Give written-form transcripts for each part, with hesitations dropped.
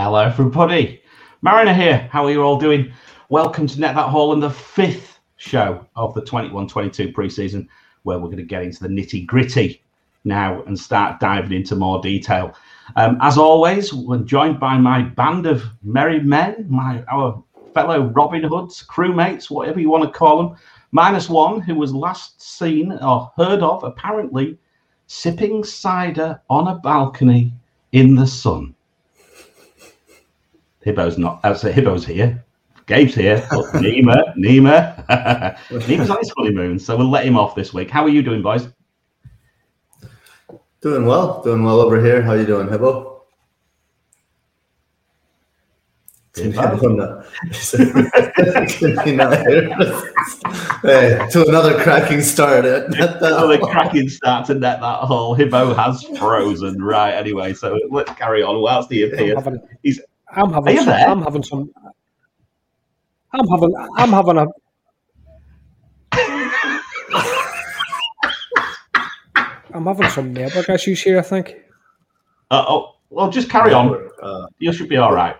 Hello, everybody. Mariner here. How are you all doing? Welcome to Net That Hall and the fifth show of the 21-22 pre-season, where we're going to get into the nitty-gritty now and start diving into more detail. As always, we're joined by my band of merry men, our fellow Robin Hoods, crewmates, whatever you want to call them, minus one who was last seen or heard of, apparently, sipping cider on a balcony in the sun. Hibbo's not. So Hibbo's here. Gabe's here. But Nima. Nima's on his honeymoon, so we'll let him off this week. How are you doing, boys? Doing well over here. How you doing, Hibbo? Hey, to another cracking start. Another cracking start to Net That Hall. Hibbo has frozen. Right, anyway, so let's carry on. Whilst he appears, I'm having some network issues here, I think. Well, just carry on. You should be all right.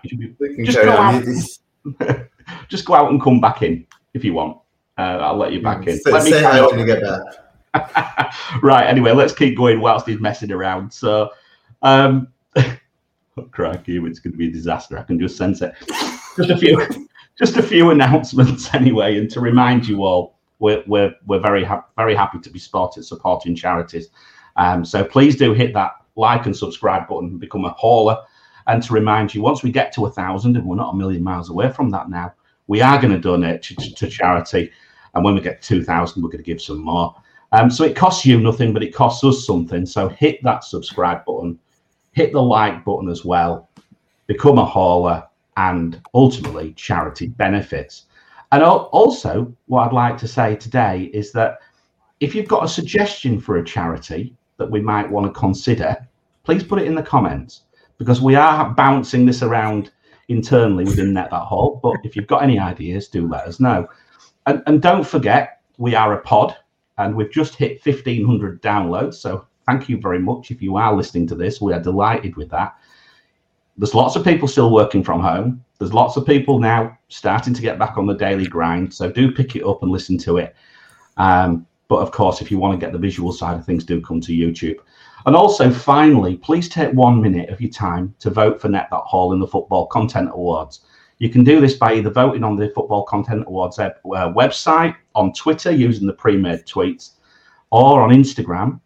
Just go out and come back in if you want. I'll let you back in. Let me say when you get back. Right. Anyway, let's keep going whilst he's messing around. So, crikey, it's going to be a disaster. I can just sense it. Just a few announcements anyway, and to remind you all, we're very happy to be supporting charities. So please do hit that like and subscribe button and become a hauler. And to remind you, once we get to 1,000, and we're not a million miles away from that now, we are going to donate to charity. And when we get 2,000, we're going to give some more. So it costs you nothing, but it costs us something. So hit that subscribe button, hit the like button as well, become a hauler, and ultimately charity benefits. And also, what I'd like to say today is that if you've got a suggestion for a charity that we might want to consider, please put it in the comments, because we are bouncing this around internally within Net That Hall. But if you've got any ideas, do let us know. And don't forget, we are a pod, and we've just hit 1,500 downloads. So thank you very much. If you are listening to this, we are delighted with that. There's lots of people still working from home. There's lots of people now starting to get back on the daily grind. So do pick it up and listen to it. But of course, if you want to get the visual side of things, do come to YouTube. And also, finally, please take 1 minute of your time to vote for Net That Hall in the Football Content Awards. You can do this by either voting on the Football Content Awards website, on Twitter using the pre-made tweets, or on Instagram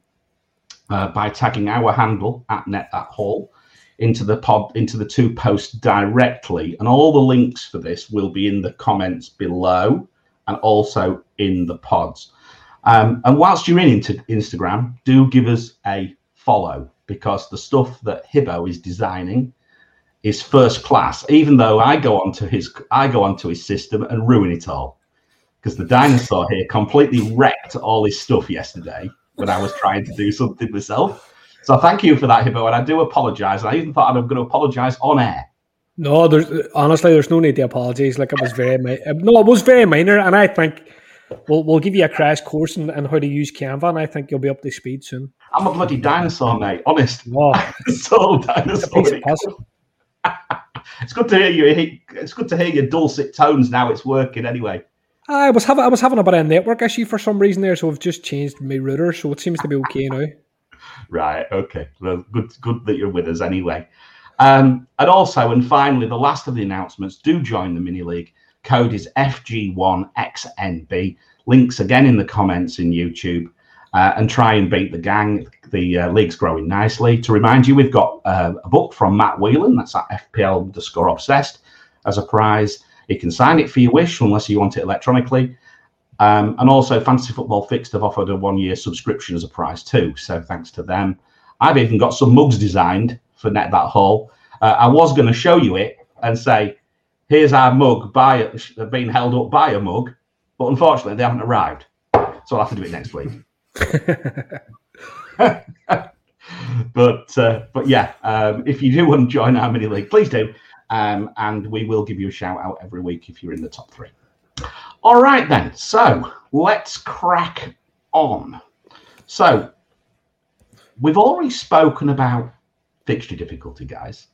by tagging our handle at Net That Hall into the two posts directly. And all the links for this will be in the comments below and also in the pods. And whilst you're into Instagram, do give us a follow, because the stuff that Hibbo is designing is first class. Even though I go onto his system and ruin it all, because the dinosaur here completely wrecked all his stuff yesterday when I was trying to do something myself. So thank you for that, Hibbo, and I do apologise. I even thought I was going to apologise on air. No, there's no need to apologise. Like, it was very minor, and I think we'll give you a crash course on how to use Canva, and I think you'll be up to speed soon. I'm a bloody dinosaur, mate. Honest. Oh, total dinosaur. It's good to hear you. It's good to hear your dulcet tones now. It's working anyway. I was having a bit of a network issue for some reason there, so I've just changed my router, so it seems to be okay now. Right. Okay. Well, good that you're with us anyway. And also, and finally, the last of the announcements: do join the mini league. Code is FG1XNB. Links again in the comments in YouTube. And try and beat the gang. The league's growing nicely. To remind you, we've got a book from Matt Whelan. That's at FPL_obsessed as a prize. You can sign it for your wish, unless you want it electronically. And also, Fantasy Football Fixed have offered a 1-year subscription as a prize too. So thanks to them. I've even got some mugs designed for Net That Hall. I was going to show you it and say, here's our mug being held up by a mug. But unfortunately, they haven't arrived. So I'll have to do it next week. But yeah, if you do want to join our mini league, please do, and we will give you a shout out every week if you're in the top 3. All right then, so let's crack on. So we've already spoken about fixture difficulty, guys.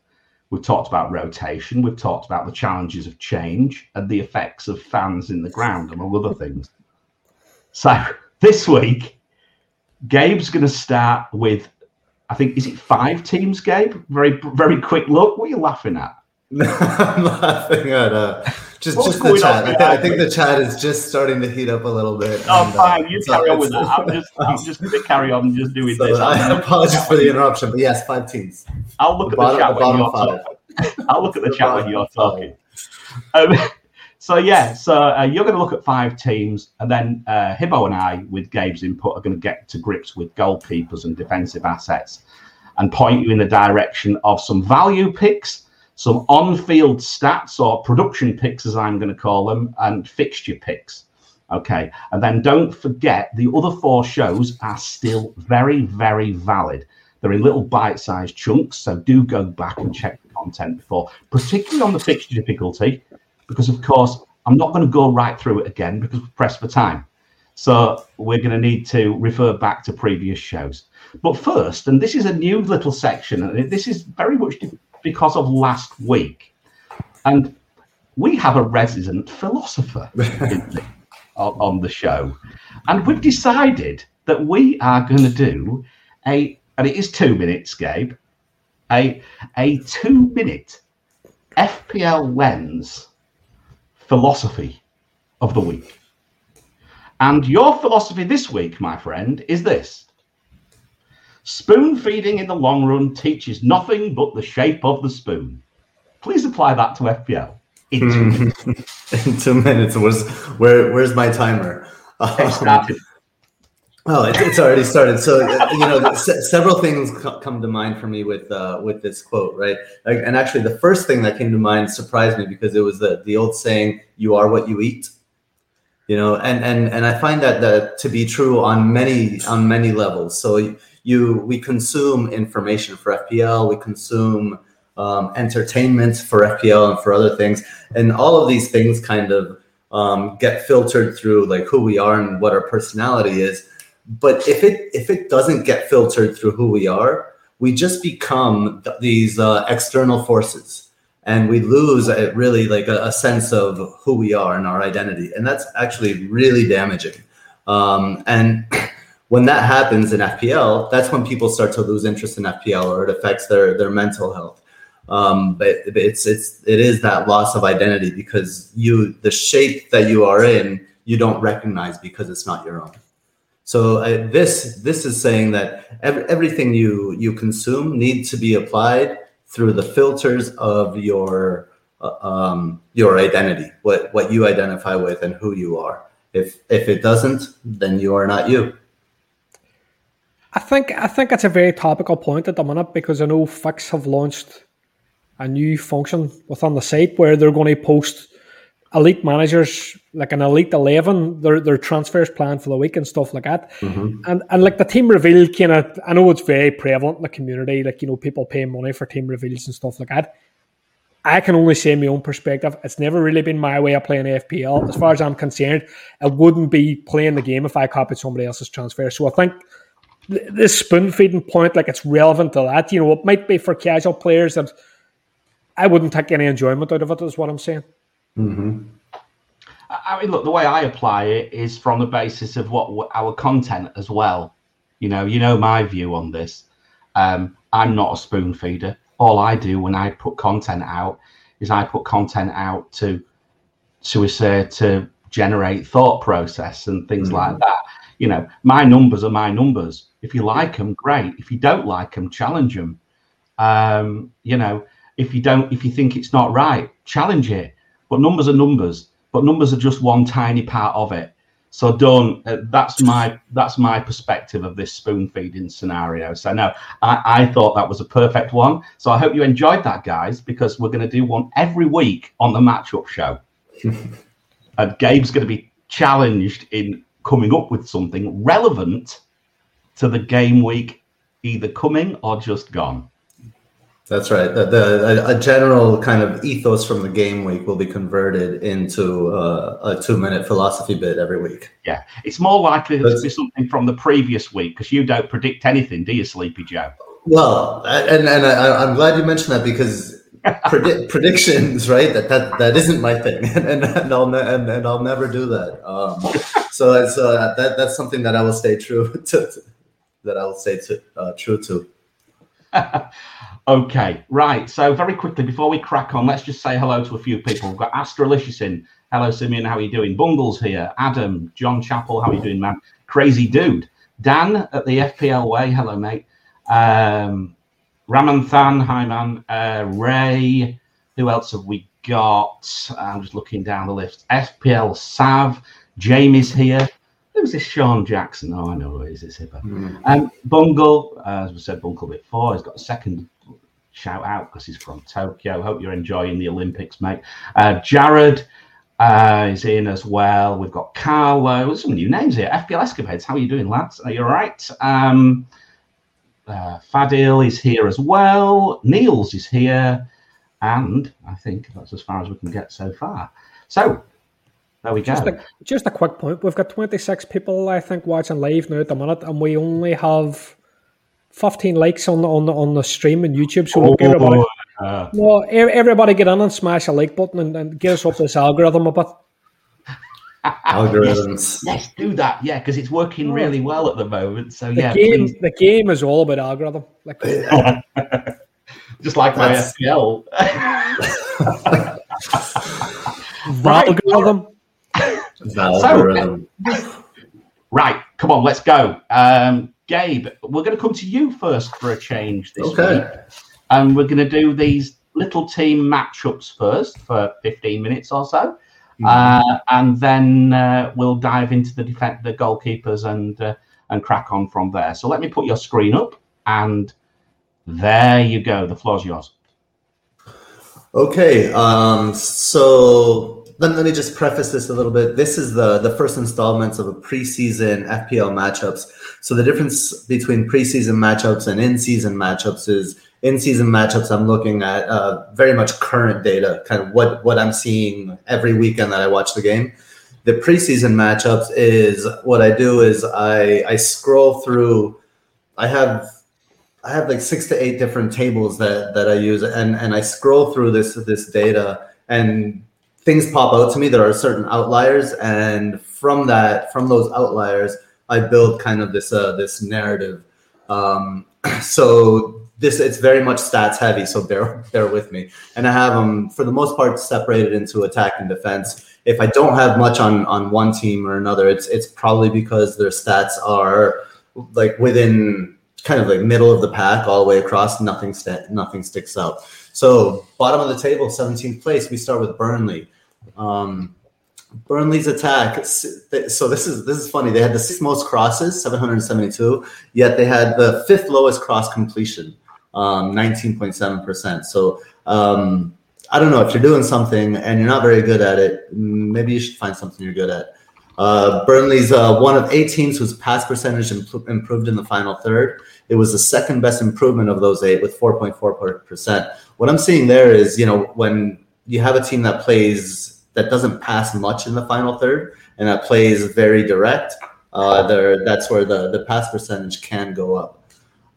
We've talked about rotation. We've talked about the challenges of change and the effects of fans in the ground, among other things. So this week, Gabe's going to start with, I think, is it 5 teams, Gabe? Very, very quick look. What are you laughing at? I'm laughing at just the chat. I think the chat is just starting to heat up a little bit. Oh, fine. You carry on with that. I'm just going to carry on just doing this. I apologize for the interruption, but yes, 5 teams. I'll look at the chat when you're talking. I'll look at the chat when you're talking. So you're going to look at 5 teams, and then Hibbo and I, with Gabe's input, are going to get to grips with goalkeepers and defensive assets and point you in the direction of some value picks, some on-field stats or production picks, as I'm going to call them, and fixture picks. Okay, and then don't forget the other 4 shows are still very, very valid. They're in little bite-sized chunks, so do go back and check the content before, particularly on the fixture difficulty, because, of course, I'm not going to go right through it again because we're pressed for time. So we're going to need to refer back to previous shows. But first, and this is a new little section, and this is very much because of last week, and we have a resident philosopher on the show, and we've decided that we are going to do and it is 2 minutes, Gabe, a 2-minute FPL lens philosophy of the week. And your philosophy this week, my friend, is this: spoon feeding in the long run teaches nothing but the shape of the spoon. Please apply that to FPL in 2 minutes. In 2 minutes. Where's my timer? Oh, it's already started. So several things come to mind for me with this quote, right? And actually, the first thing that came to mind surprised me because it was the old saying, "You are what you eat." And I find that to be true on many levels. So we consume information for FPL, we consume entertainment for FPL and for other things, and all of these things kind of get filtered through like who we are and what our personality is. But if it doesn't get filtered through who we are, we just become these external forces, and we lose really like a sense of who we are and our identity, and that's actually really damaging. And when that happens in FPL, that's when people start to lose interest in FPL, or it affects their mental health. But it is that loss of identity because the shape that you are in, you don't recognize because it's not your own. So this is saying that everything you consume needs to be applied through the filters of your identity, what you identify with and who you are. If it doesn't, then you are not you. I think it's a very topical point at the minute because I know Fix have launched a new function within the site where they're going to post elite managers, like an elite 11, their transfers planned for the week and stuff like that. Mm-hmm. And like the team reveal I know it's very prevalent in the community, like, people paying money for team reveals and stuff like that. I can only say my own perspective. It's never really been my way of playing FPL. As far as I'm concerned, I wouldn't be playing the game if I copied somebody else's transfer. So I think this spoon feeding point, like, it's relevant to that. It might be for casual players that I wouldn't take any enjoyment out of it, is what I'm saying. Mm-hmm. I mean, look, the way I apply it is from the basis of what our content as well. You know my view on this. I'm not a spoon feeder. All I do when I put content out is I put content out to generate thought process and things like that. My numbers are my numbers. If you like them, great. If you don't like them, challenge them. If you think it's not right, challenge it. But numbers are numbers. But numbers are just one tiny part of it. So don't. That's my perspective of this spoon feeding scenario. So no, I thought that was a perfect one. So I hope you enjoyed that, guys, because we're going to do one every week on the Matchup Show. And Gabe's going to be challenged in coming up with something relevant to the game week, either coming or just gone. That's right. A general kind of ethos from the game week will be converted into a 2-minute philosophy bit every week. Yeah, it's more likely to be something from the previous week because you don't predict anything, do you, Sleepy Joe? Well, and I'm glad you mentioned that because predictions, right? That isn't my thing, and I'll never do that. So that's something that I will stay true to. True to. Okay, right. So very quickly before we crack on, let's just say hello to a few people. We've got Astralicious in. Hello, Simeon. How are you doing? Bungle's here. Adam, John Chappell. How are you doing, man? Crazy Dude. Dan at the FPL Way. Hello, mate. Ramanthan. Hi, man. Ray. Who else have we got? I'm just looking down the list. FPL Sav. Jamie's here. Who's this Sean Jackson? Oh, I know who it is. It's Hippo. Bungle, as we said, Bungle before, he's got a second shout out because he's from Tokyo. Hope you're enjoying the Olympics, mate. Jared is in as well. We've got Carlo. There's some new names here. FPL Escapades. How are you doing, lads? Are you all right? Fadil is here as well. Niels is here. And I think that's as far as we can get so far. So, there we go. Just a quick point. We've got 26 people, I think, watching live now at the minute, and we only have 15 likes on the stream on YouTube. So everybody get in and smash a like button and get us up this algorithm a bit. Algorithms. Let's do that, yeah, because it's working really well at the moment. So the game is all about algorithm. Just like my FPL. Algorithm. Right, come on, let's go. Gabe, we're going to come to you first for a change this week. And we're going to do these little team matchups first for 15 minutes or so. And then we'll dive into the goalkeepers and crack on from there. So let me put your screen up, and there you go. The floor's yours. Okay, so let me just preface this a little bit. This is the first installment of a preseason FPL matchups. So the difference between preseason matchups and in-season matchups is in-season matchups, I'm looking at very much current data, kind of what I'm seeing every weekend that I watch the game. The preseason matchups is what I do is I scroll through. I have like 6 to 8 different tables that I use, and I scroll through this data, and things pop out to me. There are certain outliers, and from those outliers, I build kind of this narrative. So it's very much stats heavy. So bear with me. And I have them for the most part separated into attack and defense. If I don't have much on one team or another, it's probably because their stats are like within kind of like middle of the pack all the way across. Nothing sticks out. So bottom of the table, 17th place, we start with Burnley. Burnley's attack. So this is funny. They had the 6th most crosses, 772, yet they had the 5th lowest cross completion, 19.7%. So I don't know if you're doing something and you're not very good at it. Maybe you should find something you're good at. Burnley's one of 8 teams whose pass percentage improved in the final third. It was the 2nd best improvement of those 8 with 4.4%. What I'm seeing there is, when you have a team that doesn't pass much in the final third and that plays very direct, that's where the pass percentage can go up.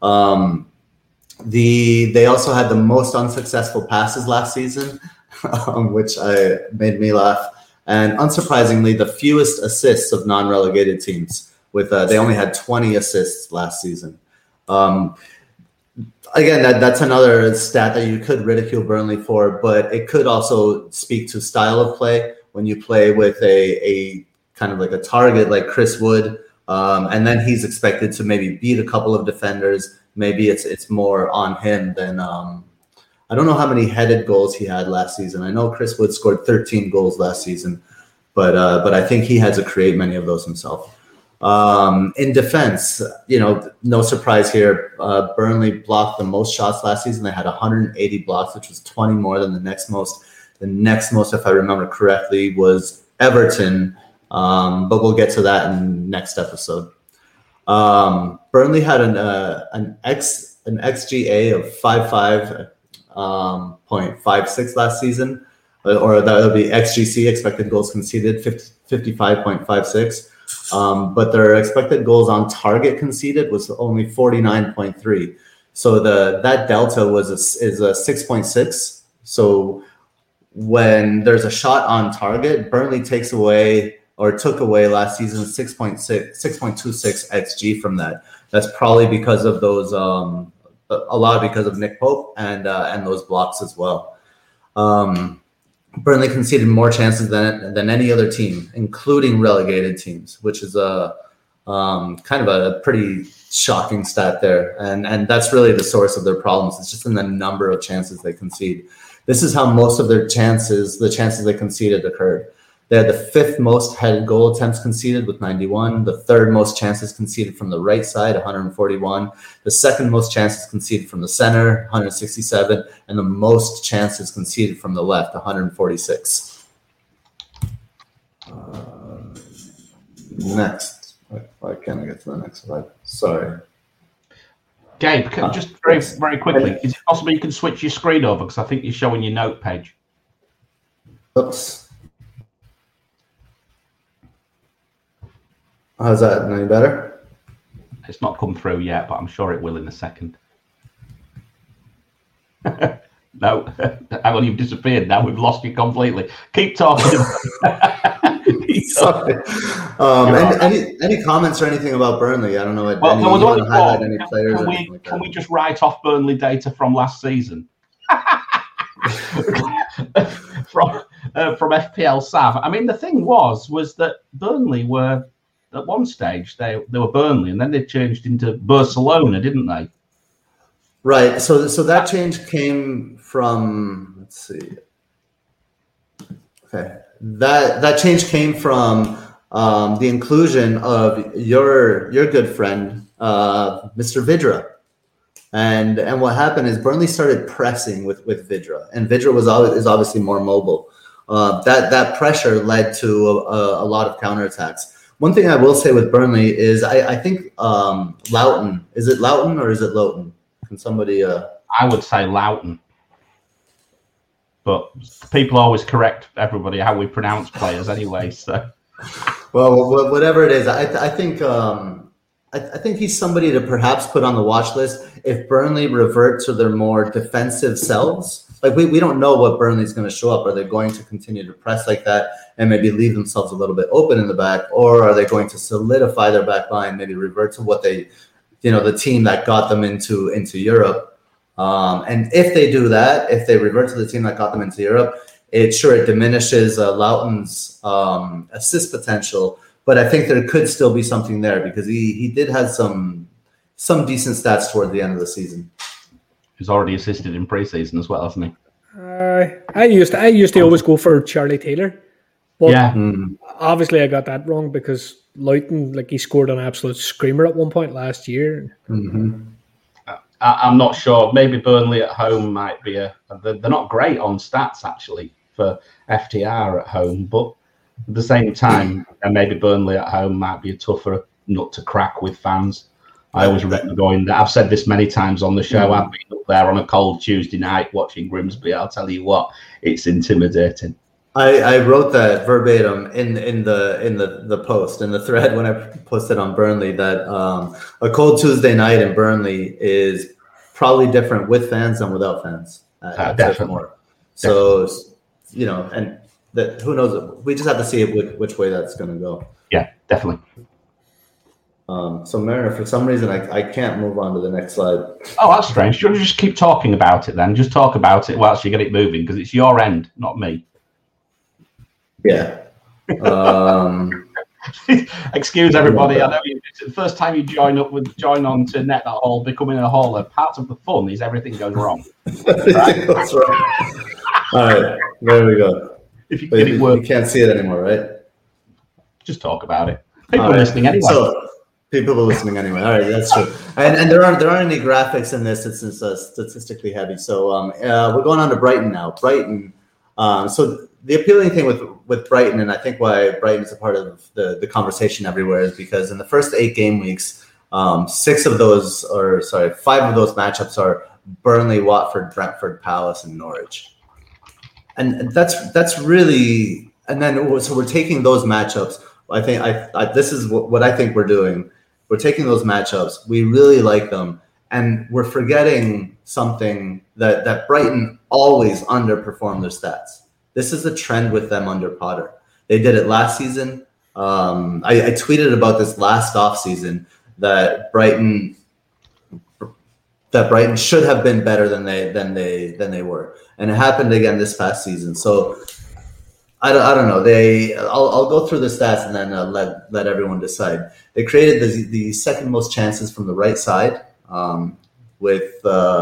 They also had the most unsuccessful passes last season, which made me laugh. And unsurprisingly, the fewest assists of non-relegated teams. They only had 20 assists last season. Again, that's another stat that you could ridicule Burnley for, but it could also speak to style of play when you play with a kind of like a target like Chris Wood, and then he's expected to maybe beat a couple of defenders. Maybe it's more on him than I don't know how many headed goals he had last season. I know Chris Wood scored 13 goals last season, but I think he had to create many of those himself. In defense, no surprise here. Burnley blocked the most shots last season. They had 180 blocks, which was 20 more than the next most. The next most, if I remember correctly, was Everton. But we'll get to that in next episode. Burnley had an XGA of 55.56 last season, or that would be XGC, expected goals conceded, 55.56. But their expected goals on target conceded was only 49.3. So that delta is a 6.6. So when there's a shot on target, Burnley took away last season 6.26 XG from that. That's probably because of those, a lot because of Nick Pope and those blocks as well. Burnley conceded more chances than any other team, including relegated teams, which is a kind of a pretty shocking stat there. And that's really the source of their problems. It's just in the number of chances they concede. This is how most of the chances they conceded occurred. They had the 5th most headed goal attempts conceded with 91, the 3rd most chances conceded from the right side, 141, the 2nd most chances conceded from the center, 167, and the most chances conceded from the left, 146. Next. Why can't I get to the next slide? Sorry. Gabe, just very, very quickly, is it possible you can switch your screen over? Because I think you're showing your note page. Oops. How's that? Any better? It's not come through yet, but I'm sure it will in a second. No, hang on, you've disappeared now. We've lost you completely. Keep talking. Sorry. Any comments or anything about Burnley? I don't know. Well, you want to highlight any players? Can we just write off Burnley data from last season? from FPL Sav. I mean, the thing was that Burnley were at one stage they were Burnley, and then they changed into Barcelona, didn't they? Right. So that change came from. Let's see. Okay. That change came from the inclusion of your good friend, Mr. Vydra. And what happened is Burnley started pressing with Vydra, and Vydra is obviously more mobile. That pressure led to a lot of counterattacks. One thing I will say with Burnley is I think Loughton. Is it Loughton or is it Loughton? Can somebody? I would say Loughton. But people always correct everybody how we pronounce players anyway. So, well, whatever it is, I think he's somebody to perhaps put on the watch list if Burnley revert to their more defensive selves. Like we don't know what Burnley's going to show up. Are they going to continue to press like that and maybe leave themselves a little bit open in the back, or are they going to solidify their back line, maybe revert to what they, the team that got them into Europe? And if they do that, if they revert to the team that got them into Europe, it diminishes Loughton's assist potential. But I think there could still be something there because he did have some decent stats toward the end of the season. He's already assisted in preseason as well, hasn't he? I used to always go for Charlie Taylor, but yeah, obviously I got that wrong because Loughton, he scored an absolute screamer at one point last year. Mm-hmm. I'm not sure. Maybe Burnley at home might be they're not great on stats actually for FTR at home, but at the same time, and maybe Burnley at home might be a tougher nut to crack with fans. I always recommend going there. I've said this many times on the show. I've been up there on a cold Tuesday night watching Grimsby. I'll tell you what, it's intimidating. I wrote that verbatim in the post, in the thread when I posted on Burnley, that a cold Tuesday night in Burnley is probably different with fans than without fans. Definitely. More. So, and that who knows? We just have to see which way that's going to go. Yeah, definitely. So Mariner, for some reason, I can't move on to the next slide. Oh, that's strange. You want to just keep talking about it then? Just talk about it whilst you get it moving, because it's your end, not me. Yeah. Excuse everybody. I know it's the first time you join on to Net That Hall, becoming a hauler. Part of the fun is everything goes wrong. Everything goes wrong. All right, there we go. If you get it work, you can't see it anymore, right? Just talk about it. People are listening anyway. So, people are listening anyway. All right, that's true. And there aren't any graphics in this. It's statistically heavy. So we're going on to Brighton now. Brighton. So the appealing thing with Brighton, and I think why Brighton is a part of the conversation everywhere, is because in the first 8 game weeks, 5 of those matchups are Burnley, Watford, Brentford, Palace, and Norwich. And that's really, and then so we're taking those matchups. I think this is what I think we're doing. We're taking those matchups. We really like them, And we're forgetting something that Brighton always underperformed their stats. This is a trend with them under Potter. They did it last season. I tweeted about this last offseason that Brighton should have been better than they were, and it happened again this past season. So I don't know. I'll go through the stats and then let everyone decide. They created the second most chances from the right side, with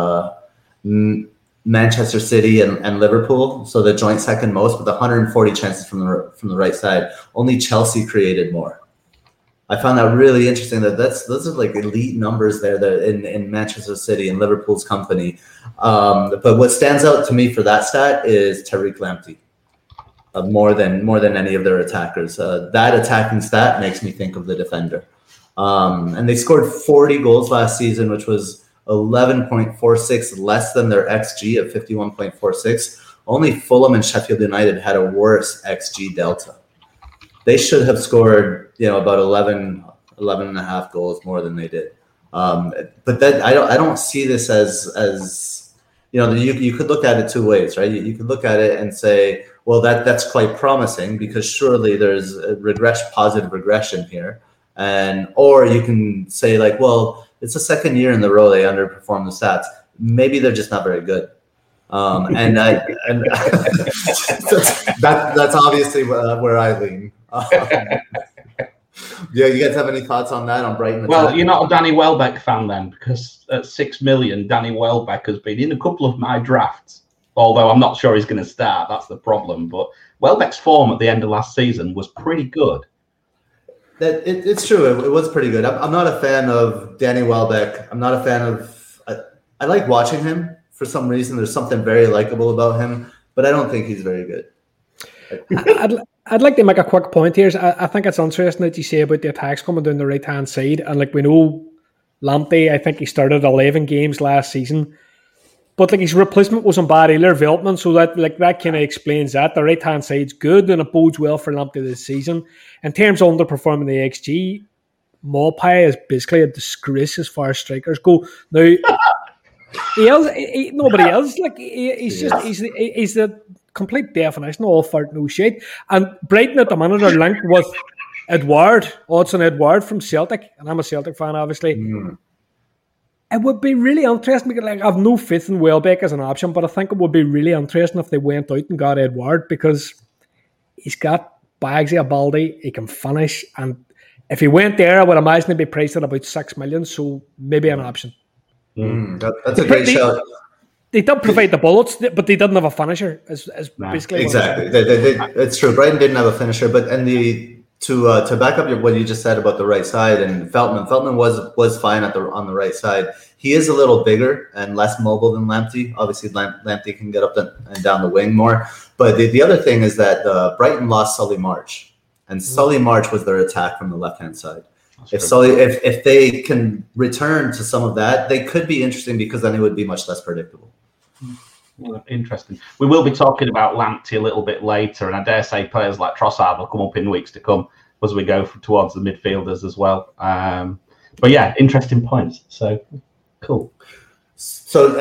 Manchester City and Liverpool, so the joint second most, with 140 chances from the right side. Only Chelsea created more. I found that really interesting. Those are like elite numbers there that in Manchester City and Liverpool's company. But what stands out to me for that stat is Tariq Lamptey, more than any of their attackers. That attacking stat makes me think of the defender. And they scored 40 goals last season, which was 11.46 less than their XG of 51.46. Only Fulham and Sheffield United had a worse XG delta. They should have scored, about 11 and a half goals more than they did. But that I don't see this as you could look at it two ways, right? You could look at it and say, well, that's quite promising because surely there's a positive regression here. Or you can say like, well, it's the second year in the row they underperform the stats. Maybe they're just not very good. And that's obviously where I lean. Yeah, you guys have any thoughts on that, on Brighton? Well, you're not a Danny Welbeck fan then, because at 6 million, Danny Welbeck has been in a couple of my drafts. Although I'm not sure he's going to start. That's the problem. But Welbeck's form at the end of last season was pretty good. It's true. It was pretty good. I'm not a fan of Danny Welbeck. I'm not a fan of. I like watching him for some reason. There's something very likable about him, but I don't think he's very good. I'd like to make a quick point here. I think it's interesting that you say about the attacks coming down the right-hand side. And we know Lamptey, I think he started 11 games last season. But his replacement wasn't bad either, Veltman, so that kind of explains that. The right-hand side's good and it bodes well for Lamptey this season. In terms of underperforming the XG, Maupay is basically a disgrace as far as strikers go. Now, nobody else. He's the complete definition of all fart, no shit. And Brighton at the minute are linked with Odsonne-Edouard from Celtic, and I'm a Celtic fan, obviously. Mm. It would be really interesting because I have no faith in Welbeck as an option, but I think it would be really interesting if they went out and got Edouard because he's got bags of ability, he can finish, and if he went there, I would imagine he'd be priced at about 6 million, so maybe an option. That's a great shout. They did provide the bullets, but they didn't have a finisher. Basically exactly. It's true. Brighton didn't have a finisher, but to back up what you just said about the right side and Veltman was fine on the right side. He is a little bigger and less mobile than Lamptey. Obviously, Lamptey can get up and down the wing more. But the other thing is that Brighton lost Solly March, and Solly March was their attack from the left hand side. If they can return to some of that, they could be interesting because then it would be much less predictable. Well, interesting. We will be talking about Lamptey a little bit later, and I dare say players like Trossard will come up in weeks to come as we go towards the midfielders as well. But yeah, interesting points. So cool. So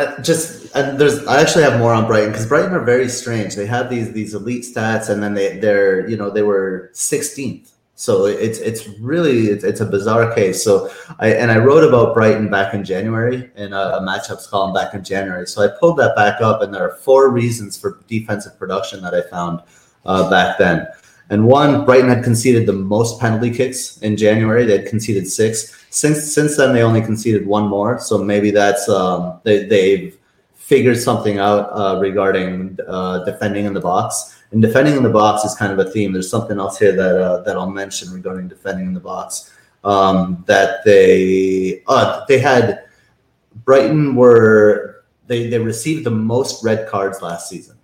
I actually have more on Brighton because Brighton are very strange. They have these elite stats, and then they were 16th. So it's a bizarre case. So I wrote about Brighton back in January in a matchups column back in January. So I pulled that back up, and there are 4 reasons for defensive production that I found back then. And one, Brighton had conceded the most penalty kicks in January. They had conceded 6. Since then, they only conceded 1 more. So maybe that's they've figured something out regarding defending in the box. And defending in the box is kind of a theme. There's something else here that I'll mention regarding defending in the box. That they had Brighton they received the most red cards last season.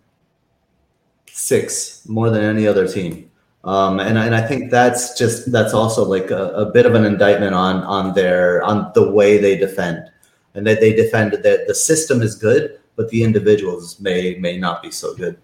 6, more than any other team. And I think that's also like a bit of an indictment on the way they defend, and that they defend that the system is good, but the individuals may not be so good.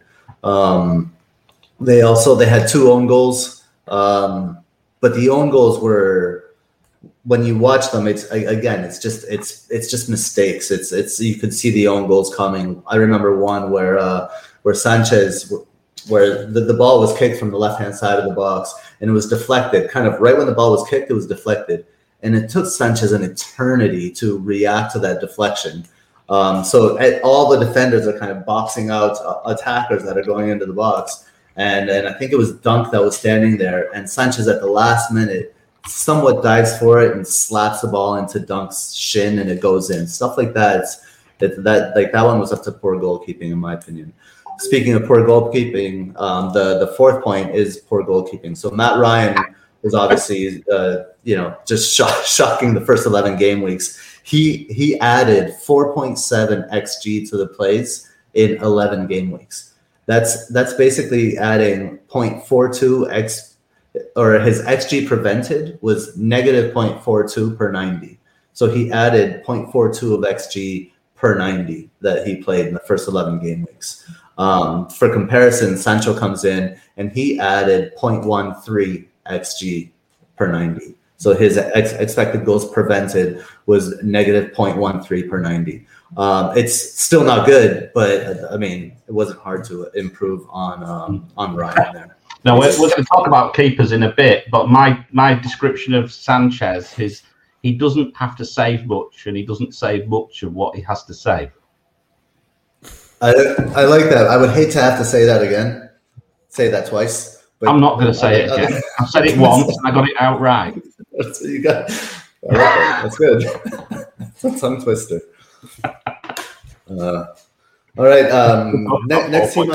They had 2 own goals, but the own goals were when you watch them, it's just mistakes. It's you could see the own goals coming. I remember one where Sanchez, where the ball was kicked from the left-hand side of the box and it was deflected. Kind of right when the ball was kicked, it was deflected, and it took Sanchez an eternity to react to that deflection. So all the defenders are kind of boxing out attackers that are going into the box. And I think it was Dunk that was standing there, and Sanchez at the last minute somewhat dives for it and slaps the ball into Dunk's shin, and it goes in. Stuff like that. That one was up to poor goalkeeping, in my opinion. Speaking of poor goalkeeping, the fourth point is poor goalkeeping. So Matt Ryan was obviously just shocking the first 11 game weeks. He added 4.7 xG to the plays in 11 game weeks. That's basically adding 0.42 x, or his xG prevented was negative 0.42 per 90. So he added 0.42 of xG per 90 that he played in the first 11 game weeks. For comparison, Sancho comes in and he added 0.13 xG per 90. So his expected goals prevented was negative 0.13 per 90. It's still not good, but I mean, it wasn't hard to improve on Ryan there. No, we're going to talk about keepers in a bit, but my description of Sanchez is he doesn't have to save much, and he doesn't save much of what he has to save. I like that. I would hate to have to say that again. Say that twice. But I'm not going to say it again. I've said it once, and I got it out right. That's what you got. All right, that's good. That's a tongue twister. All right. Next team.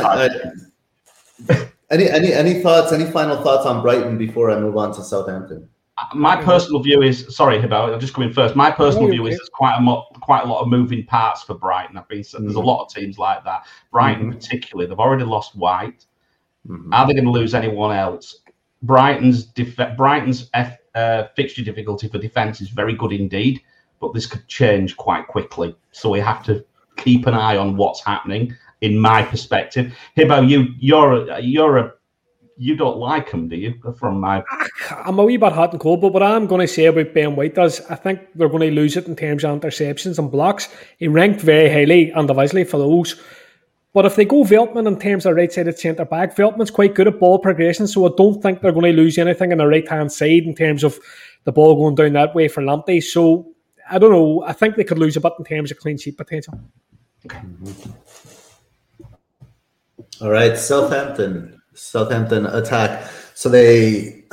Any thoughts? Any final thoughts on Brighton before I move on to Southampton? My personal view is, sorry, Hibbo, I'll just come in first. My personal view is there's quite a lot of moving parts for Brighton. There's a lot of teams like that. Brighton particularly, they've already lost White. Are they going to lose anyone else? Brighton's fixture difficulty for defence is very good indeed, but this could change quite quickly. So we have to keep an eye on what's happening. In my perspective, Hibbo, you don't like him, do you? I'm a wee bit hot and cold, but what I'm going to say about Ben White is I think they're going to lose it in terms of interceptions and blocks. He ranked very highly individually for those. But if they go Veltman in terms of right-sided centre-back, Veltman's quite good at ball progression, so I don't think they're going to lose anything on the right-hand side in terms of the ball going down that way for Lamptey. So, I don't know. I think they could lose a bit in terms of clean sheet potential. Okay. All right, Southampton attack. Sorry.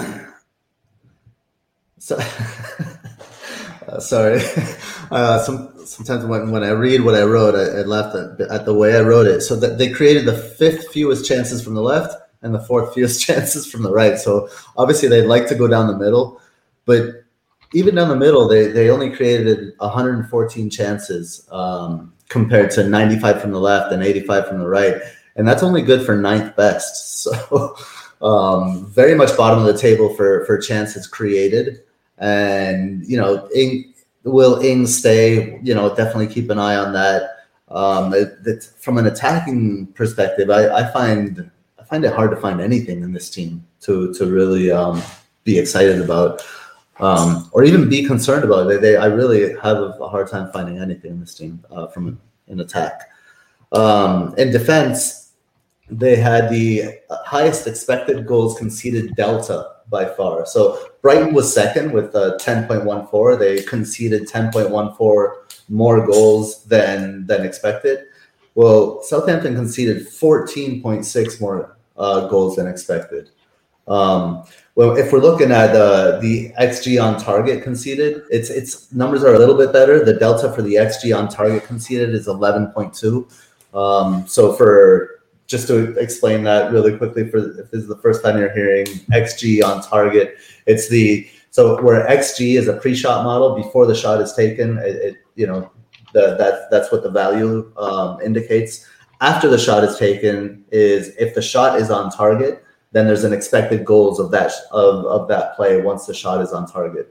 Sometimes when I read what I wrote, I laughed at the way I wrote it. So that they created the fifth fewest chances from the left and the fourth fewest chances from the right. So obviously they'd like to go down the middle, but even down the middle, they only created 114 chances compared to 95 from the left and 85 from the right. And that's only good for ninth best. So very much bottom of the table for chances created. And, will Ings stay? Definitely keep an eye on that. From an attacking perspective, I find it hard to find anything in this team to really be excited about or even be concerned about. I really have a hard time finding anything in this team from an attack. In defense, they had the highest expected goals conceded delta by far. So Brighton was second with 10.14. They conceded 10.14 more goals than expected. Well, Southampton conceded 14.6 more goals than expected. Well, if we're looking at the XG on target conceded, its numbers are a little bit better. The delta for the XG on target conceded is 11.2. So just to explain that really quickly, if this is the first time you're hearing XG on target, so where XG is a pre-shot model before the shot is taken, that's what the value indicates. After the shot is taken is if the shot is on target, then there's an expected goals of that play once the shot is on target.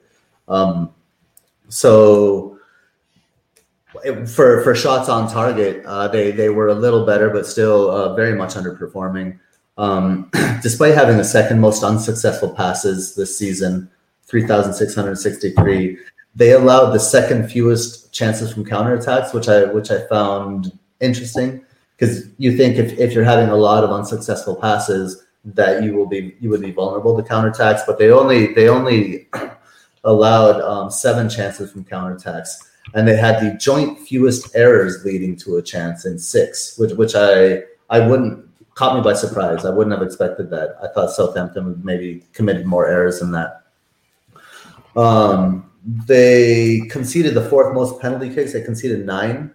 So for shots on target, they were a little better, but still very much underperforming. Despite having the second most unsuccessful passes this season, 3,663. They allowed the second fewest chances from counterattacks, which I found interesting, because you think if you're having a lot of unsuccessful passes that you would be vulnerable to counterattacks, but they only allowed 7 chances from counterattacks, and they had the joint fewest errors leading to a chance in 6, which I wouldn't caught me by surprise. I wouldn't have expected that. I thought Southampton would maybe committed more errors than that. They conceded the 4th most penalty kicks. They conceded 9.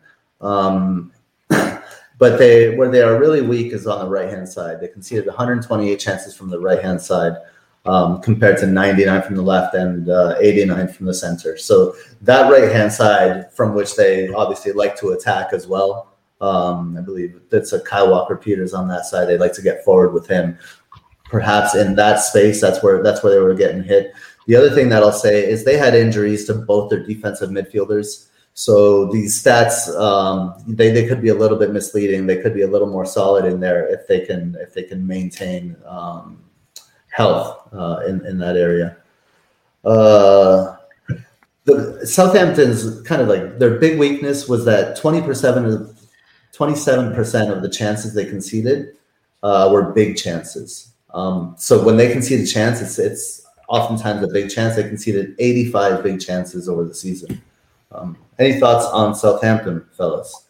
But where they are really weak is on the right-hand side. They conceded 128 chances from the right-hand side compared to 99 from the left and 89 from the center. So that right-hand side, from which they obviously like to attack as well, I believe that's a Kyle Walker-Peters on that side. They like to get forward with him. Perhaps in that space, that's where they were getting hit. The other thing that I'll say is they had injuries to both their defensive midfielders. So these stats, they could be a little bit misleading. They could be a little more solid in there if they can maintain health in that area. The Southampton's kind of like their big weakness was that 27% of the chances they conceded were big chances. So when they concede a chance, it's oftentimes a big chance. They conceded 85 big chances over the season. Any thoughts on Southampton, fellas?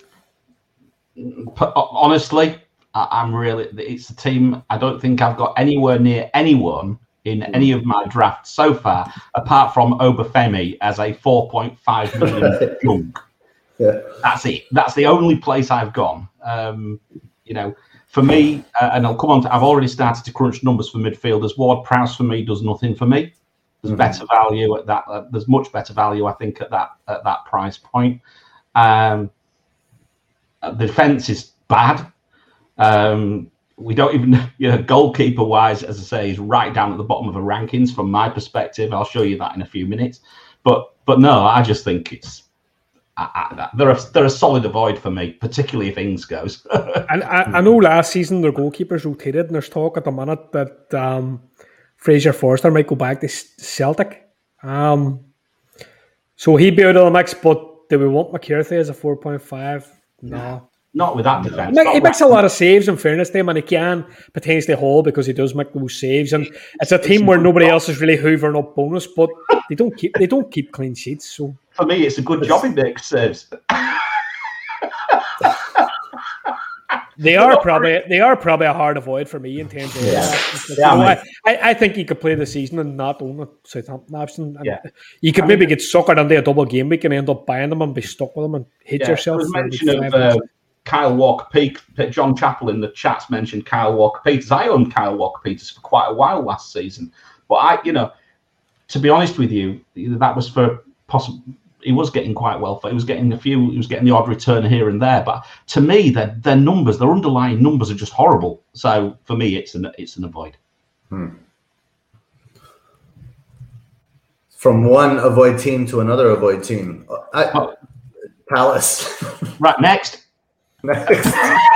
Honestly, it's a team I don't think I've got anywhere near anyone in any of my drafts so far, apart from Obafemi as a 4.5 million junk. Yeah. That's it. That's the only place I've gone. For me, and I'll come on to, I've already started to crunch numbers for midfielders. Ward-Prowse for me does nothing for me. There's better value at that. There's much better value, I think, at that price point. The defense is bad. We don't even, goalkeeper wise, as I say, is right down at the bottom of the rankings from my perspective. I'll show you that in a few minutes. But no, I just think it's they're a solid avoid for me, particularly if Ings goes. And I know last season their goalkeepers rotated, and there's talk at the minute that Fraser Forster might go back to Celtic. So he'd be out of the mix, but do we want McCarthy as a 4.5? No. Not with that defence. He makes a lot of saves, in fairness to him, and he can potentially haul because he does make those saves. And it's a team where nobody else is really hoovering up bonus, but they don't keep clean sheets. So for me, it's a good job he makes saves. They are probably a hard avoid for me in terms of I think you could play the season and not own a Southampton option. And you could maybe get suckered into a double game week and end up buying them and be stuck with them and hit yourself. There was mention of Kyle Walker-Peters. John Chappell in the chats mentioned Kyle Walker-Peters. I owned Kyle Walker-Peters for quite a while last season, but to be honest with you, that was for possible. He was getting quite well. He was getting the odd return here and there. But to me, their numbers, their underlying numbers are just horrible. So for me, it's an avoid. From one avoid team to another avoid team. Palace. Right, next. Let's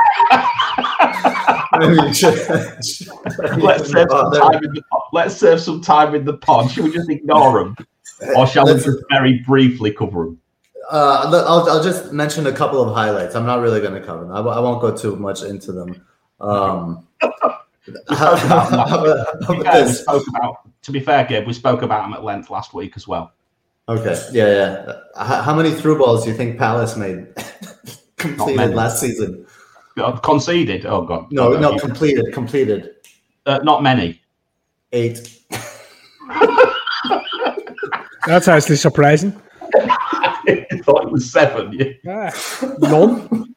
save some time in the pod. Should we just ignore them? Or shall we just very briefly cover them? I'll just mention a couple of highlights. I'm not really going to cover them. I won't go too much into them. To be fair, Gabe, we spoke about them at length last week as well. Okay, yeah. How many through balls do you think Palace made completed last season? Conceded? Oh, God. No, completed. Not many. 8. That's actually surprising. I thought it was 7. Yeah. None.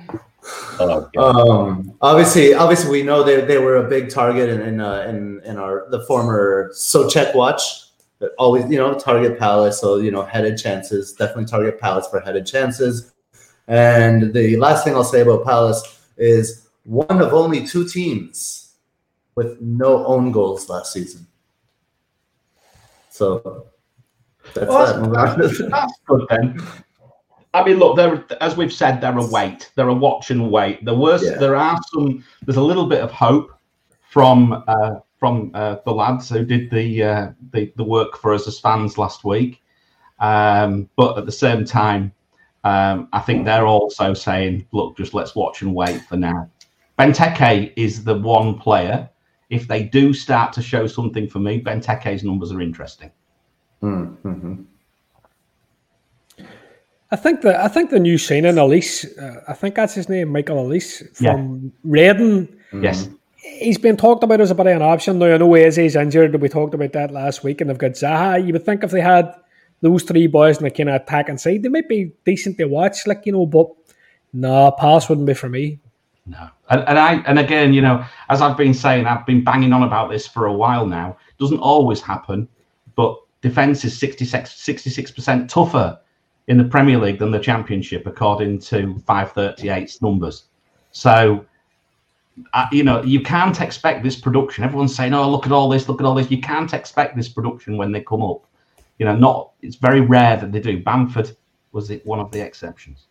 Obviously, we know they were a big target in the former Souček watch. Always, target Palace. So headed chances. Definitely target Palace for headed chances. And the last thing I'll say about Palace is one of only 2 teams with no own goals last season. So that's that. That's good then. I mean, look, as we've said, they're a wait. They're a watch and wait. There's a little bit of hope from the lads who did the work for us as fans last week. But at the same time, I think they're also saying, look, just let's watch and wait for now. Benteke is the one player. If they do start to show something for me, Benteke's numbers are interesting. Mm-hmm. I think the new signing, Elise, I think that's his name, Michael Elise from Reading. Yes. He's been talked about as a bit of an option. Now, I know Eze's injured. We talked about that last week, and they've got Zaha. You would think if they had those three boys in the kind of attacking side, they might be decent to watch, but no, pass wouldn't be for me. No. And again, as I've been saying, I've been banging on about this for a while now. It doesn't always happen, but defence is 66% tougher in the Premier League than the Championship, according to 538's numbers. So, you can't expect this production. Everyone's saying, oh, look at all this. You can't expect this production when they come up. It's very rare that they do. Bamford was one of the exceptions.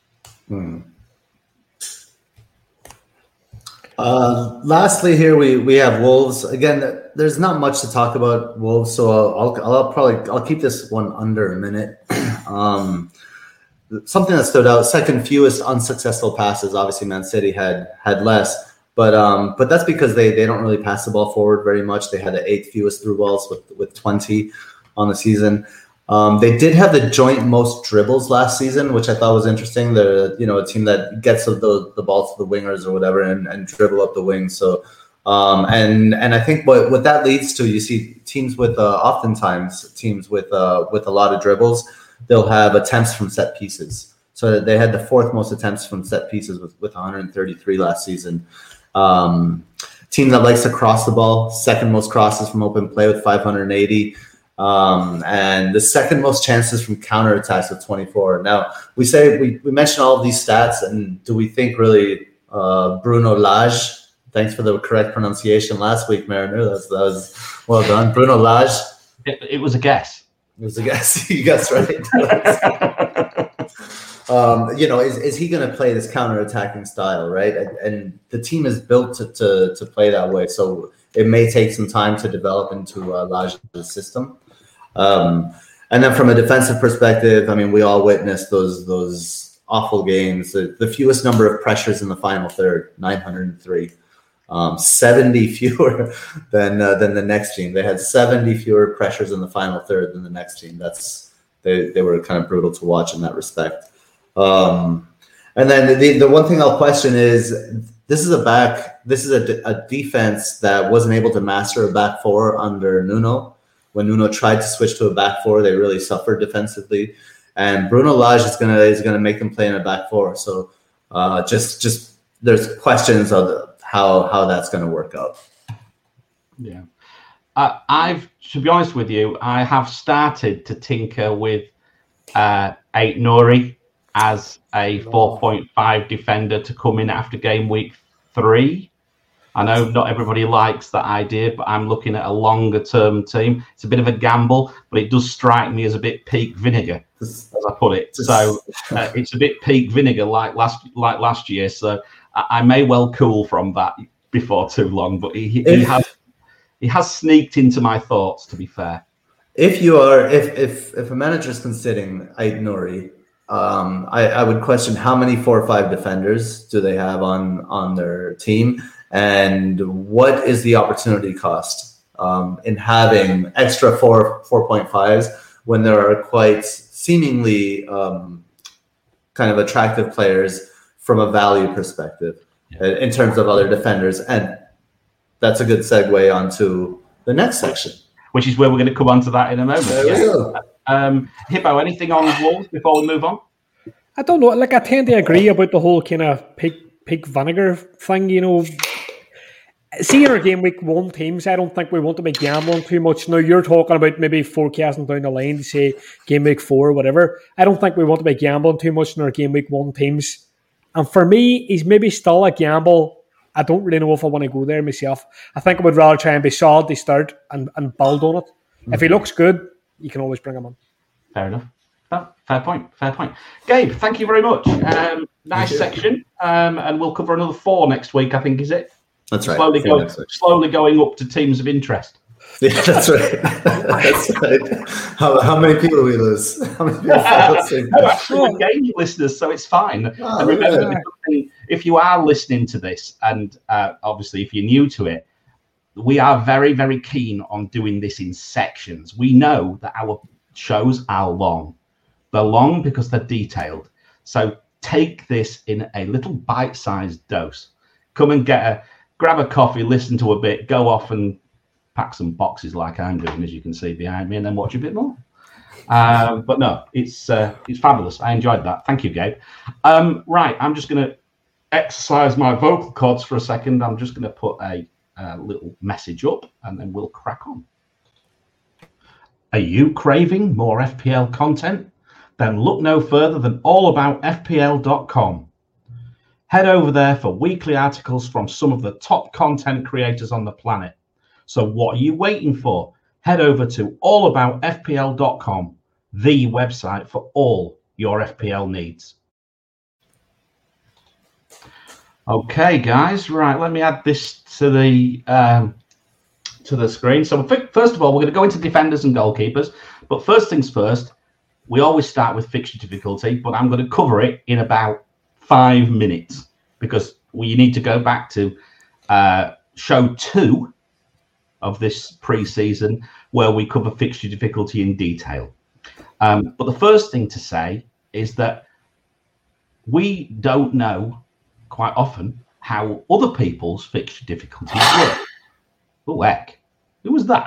Lastly, here we have Wolves. Again, there's not much to talk about Wolves, so I'll keep this one under a minute. Something that stood out: second fewest unsuccessful passes. Obviously, Man City had less, but that's because they don't really pass the ball forward very much. They had the 8th fewest through balls with 20 on the season. They did have the joint most dribbles last season, which I thought was interesting. They're a team that gets the ball to the wingers or whatever and dribble up the wing. So and I think what that leads to, you see teams with oftentimes teams with a lot of dribbles, they'll have attempts from set pieces. So they had the 4th most attempts from set pieces with 133 last season. Team that likes to cross the ball, 2nd most crosses from open play with 580. And the 2nd most chances from counterattacks with 24. Now, we mentioned all of these stats, and do we think really Bruno Lage, thanks for the correct pronunciation last week, Mariner, that was well done. Bruno Lage. It was a guess. It was a guess. You guessed right. Is he going to play this counterattacking style, right? And the team is built to play that way, so it may take some time to develop into Lage's system. And then from a defensive perspective, I mean, we all witnessed those awful games. The fewest number of pressures in the final third, 903. 70 fewer than the next team. They had 70 fewer pressures in the final third than the next team. They were kind of brutal to watch in that respect. And then the one thing I'll question is this is a defense that wasn't able to master a back four under Nuno. When Nuno tried to switch to a back four, they really suffered defensively. And Bruno Lage is gonna make them play in a back four. So just there's questions of how that's going to work out. Yeah. To be honest with you, I have started to tinker with Ait-Nouri as a 4.5 defender to come in after game week 3. I know not everybody likes that idea, but I'm looking at a longer term team. It's a bit of a gamble, but it does strike me as a bit peak vinegar, as I put it. So it's a bit peak vinegar like last year. So I may well cool from that before too long, but he has sneaked into my thoughts, to be fair. If a manager is considering Ait-Nouri, I would question how many 4-5 defenders do they have on their team, and what is the opportunity cost in having extra 4.5s when there are quite seemingly kind of attractive players from a value perspective in terms of other defenders. And that's a good segue onto the next section, which is where we're going to come on to that in a moment. Hippo, anything on Wolves before we move on? I don't know. I tend to agree about the whole kind of peak vinegar thing, See, in our game week 1 teams, I don't think we want to be gambling too much. Now, you're talking about maybe forecasting down the line to say game week 4 or whatever. I don't think we want to be gambling too much in our game week 1 teams. And for me, he's maybe still a gamble. I don't really know if I want to go there myself. I think I would rather try and be solid to start and build on it. Mm-hmm. If he looks good, you can always bring him on. Fair enough. Fair point. Gabe, thank you very much. Nice section. And we'll cover another 4 next week, I think, is it? That's right. Slowly going up to teams of interest. Yeah, that's right. That's right. How many people we lose? How many people actually, we're gaining listeners, so it's fine. And remember, if you are listening to this, and obviously if you're new to it, we are very, very keen on doing this in sections. We know that our shows are long. They're long because they're detailed. So take this in a little bite-sized dose. Come and grab a coffee, listen to a bit, go off and pack some boxes like I'm doing, as you can see behind me, and then watch a bit more. But no, it's fabulous. I enjoyed that. Thank you, Gabe. Right, I'm just going to exercise my vocal cords for a second. I'm just going to put a little message up, and then we'll crack on. Are you craving more FPL content? Then look no further than allaboutfpl.com. Head over there for weekly articles from some of the top content creators on the planet. So what are you waiting for? Head over to allaboutfpl.com, the website for all your FPL needs. Okay, guys, right, let me add this to the screen. So first of all, we're going to go into defenders and goalkeepers. But first things first, we always start with fixture difficulty, but I'm going to cover it in about 5 minutes because we need to go back to show 2 of this pre-season where we cover fixture difficulty in detail. But the first thing to say is that we don't know quite often how other people's fixture difficulties work. Oh, heck. Who was that?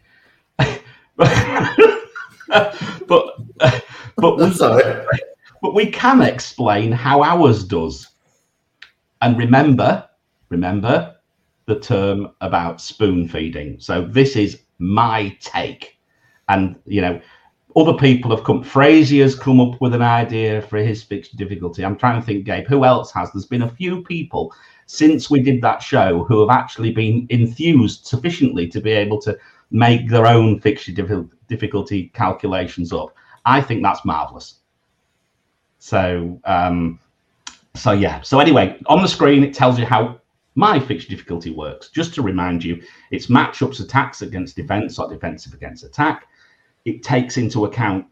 but we can explain how ours does. And remember the term about spoon feeding. So this is my take. And, other people have come. Frazier's come up with an idea for his fixture difficulty. I'm trying to think, Gabe, who else has? There's been a few people since we did that show who have actually been enthused sufficiently to be able to make their own fixture difficulty calculations up. I think that's marvelous. So yeah. So anyway, on the screen, it tells you how my fixture difficulty works. Just to remind you, it's matchups, attacks against defense or defensive against attack. It takes into account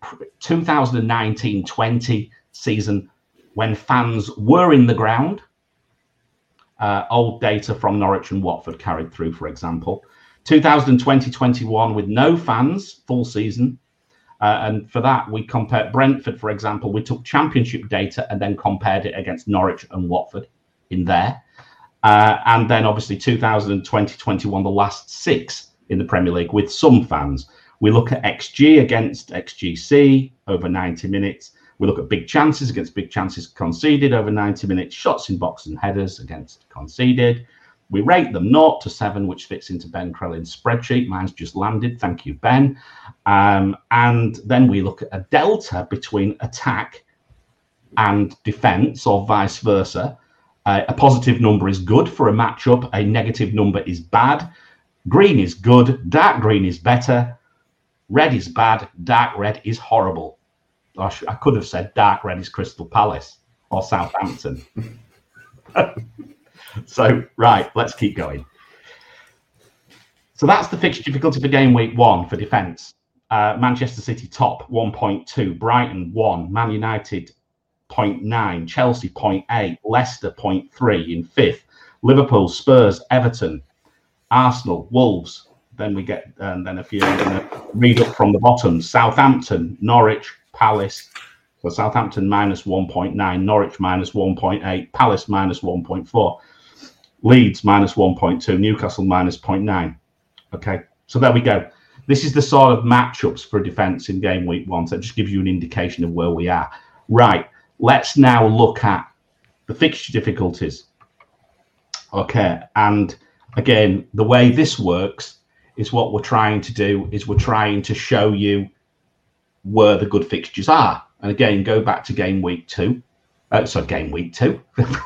2019-20 season when fans were in the ground. Old data from Norwich and Watford carried through, for example. 2020-21 with no fans, full season. And for that, we compared Brentford, for example. We took championship data and then compared it against Norwich and Watford in there. And then obviously 2020-21, the last 6 in the Premier League with some fans. We look at XG against XGC over 90 minutes. We look at big chances against big chances conceded over 90 minutes, shots in box and headers against conceded. We rate them 0 to 7, which fits into Ben Krellin's spreadsheet. Mine's just landed. Thank you, Ben. And then we look at a delta between attack and defense or vice versa. A positive number is good for a matchup. A negative number is bad. Green is good. Dark green is better. Red is bad. Dark red is horrible. I could have said dark red is Crystal Palace or Southampton. So, right, let's keep going. So that's the fixture difficulty for game week 1 for defence. Manchester City top 1.2, Brighton 1, Man United 0.9, Chelsea 0.8, Leicester 0.3 in 5th, Liverpool, Spurs, Everton, Arsenal, Wolves. Then we get then a few. I'm going to read up from the bottom. Southampton, Norwich, Palace. So Southampton minus 1.9, Norwich minus 1.8, Palace minus 1.4, Leeds minus 1.2, Newcastle minus 0.9. Okay, so there we go. This is the sort of matchups for defence in game week 1. So it just gives you an indication of where we are. Right, let's now look at the fixture difficulties. Okay, and again, the way this works is what we're trying to do is we're trying to show you where the good fixtures are. And again, go back to game week 2. Game week 2.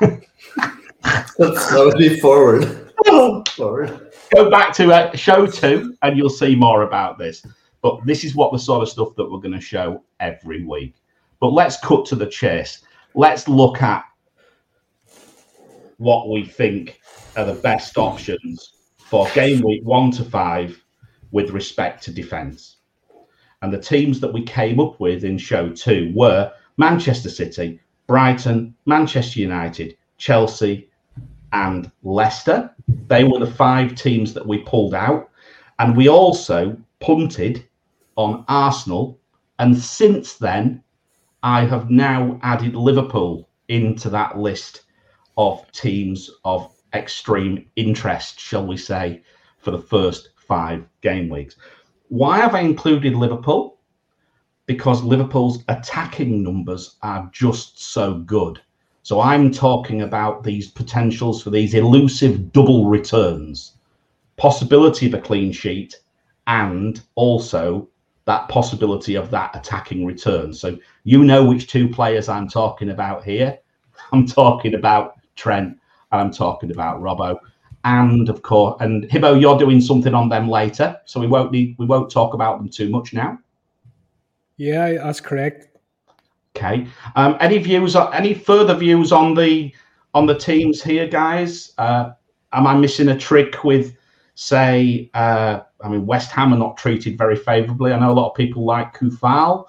That would be forward. Forward. Go back to show 2 and you'll see more about this. But this is what the sort of stuff that we're going to show every week. But let's cut to the chase. Let's look at what we think are the best options for game week 1 to 5 with respect to defence. And the teams that we came up with in show 2 were Manchester City, Brighton, Manchester United, Chelsea, and Leicester. They were the 5 teams that we pulled out. And we also punted on Arsenal. And since then, I have now added Liverpool into that list of teams of extreme interest, shall we say, for the first 5 game weeks. Why have I included Liverpool? Because Liverpool's attacking numbers are just so good. So I'm talking about these potentials for these elusive double returns, possibility of a clean sheet, and also that possibility of that attacking return. So you know which 2 players I'm talking about here. I'm talking about Trent and I'm talking about Robbo. And of course, and Hibbo, you're doing something on them later, so we won't talk about them too much now. Yeah, that's correct. Okay. Any further views on the teams here, guys? Am I missing a trick with, say, West Ham are not treated very favourably. I know a lot of people like Kufal.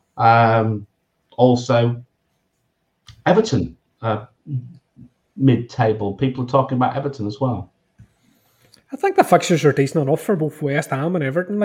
Also, Everton. Mid-table. People are talking about Everton as well. I think the fixtures are decent enough for both West Ham and Everton.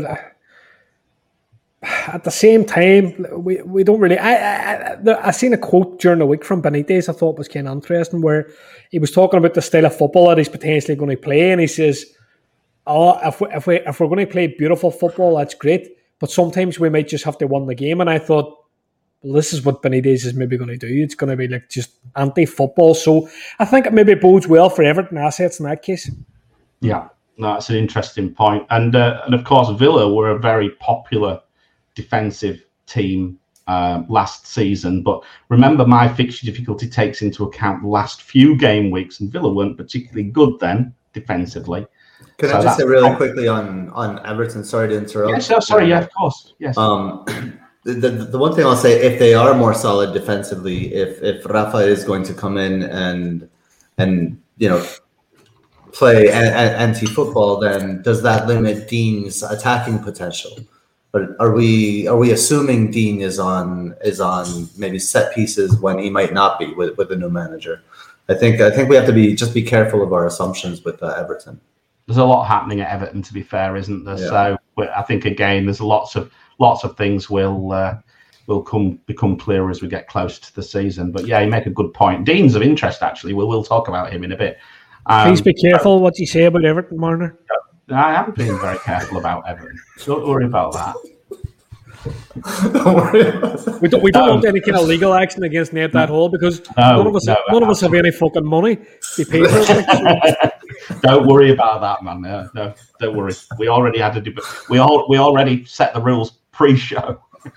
At the same time, we don't really. I seen a quote during the week from Benitez I thought was kind of interesting, where he was talking about the style of football that he's potentially going to play, and he says, "Oh, if we're going to play beautiful football, that's great, but sometimes we might just have to win the game." And I thought, well, this is what Benitez is maybe going to do. It's going to be like just anti-football. So I think it maybe bodes well for Everton assets in that case. Yeah, no, that's an interesting point. And of course, Villa were a very popular defensive team last season. But remember, my fixture difficulty takes into account the last few game weeks, and Villa weren't particularly good then defensively. Can I just say really quickly on Everton? Sorry to interrupt. Yes, sorry. Yeah, of course. Yes. The one thing I'll say, if they are more solid defensively, if Rafa is going to come in and play anti-football, then does that limit Dean's attacking potential? But are we assuming Dean is on maybe set pieces when he might not be with a new manager? I think we have to be careful of our assumptions with Everton. There's a lot happening at Everton, to be fair, isn't there? Yeah. So I think again, there's lots of things will become clearer as we get closer to the season. But yeah, you make a good point. Dean's of interest, actually. We'll talk about him in a bit. Please be careful what you say about Everton, Marner. I haven't been very careful about Everton. Don't worry about that. Don't worry about that. We don't want any kind of legal action against Ned that Hall, because none of us have any fucking money to pay for it. Don't worry about that, man. No, don't worry. We already had a debate. We already set the rules pre-show.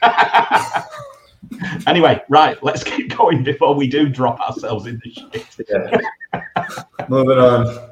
Anyway, right, let's keep going before we do drop ourselves in the shit. Yeah. Moving on.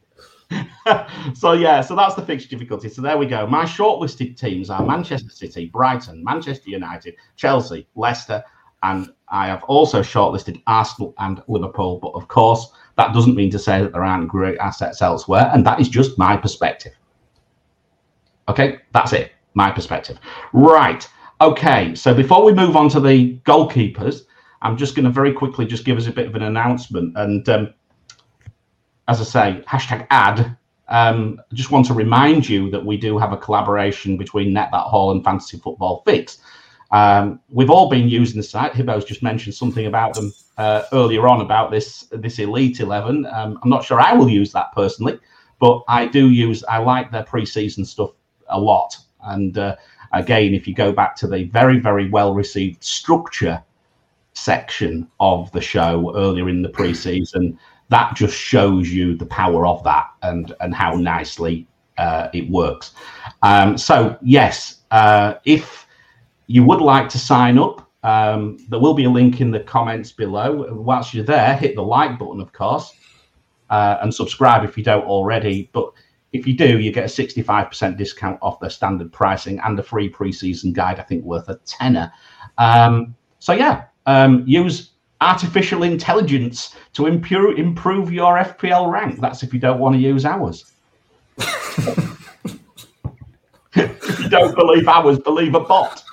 So that's the fixture difficulty. So there we go. My shortlisted teams are Manchester City, Brighton, Manchester United, Chelsea, Leicester, and I have also shortlisted Arsenal and Liverpool. But of course, that doesn't mean to say that there aren't great assets elsewhere, and that is just my perspective. Okay, that's it. My perspective. Right. Okay, so before we move on to the goalkeepers, I'm just going to very quickly just give us a bit of an announcement. And as I say, #ad. I just want to remind you that we do have a collaboration between Net That Hall and Fantasy Football Fix. We've all been using the site. Hibbo's just mentioned something about them earlier on about this Elite 11. I'm not sure I will use that personally, but I like their pre-season stuff a lot. And again, if you go back to the very, very well-received structure section of the show earlier in the pre-season, that just shows you the power of that and how nicely it works. So, yes, if you would like to sign up, there will be a link in the comments below. Whilst you're there, hit the like button, of course, and subscribe if you don't already. But if you do, you get a 65% discount off their standard pricing and a free pre-season guide, I think worth a tenner. Use artificial intelligence to improve your FPL rank. That's if you don't want to use ours. If you don't believe ours, believe a bot.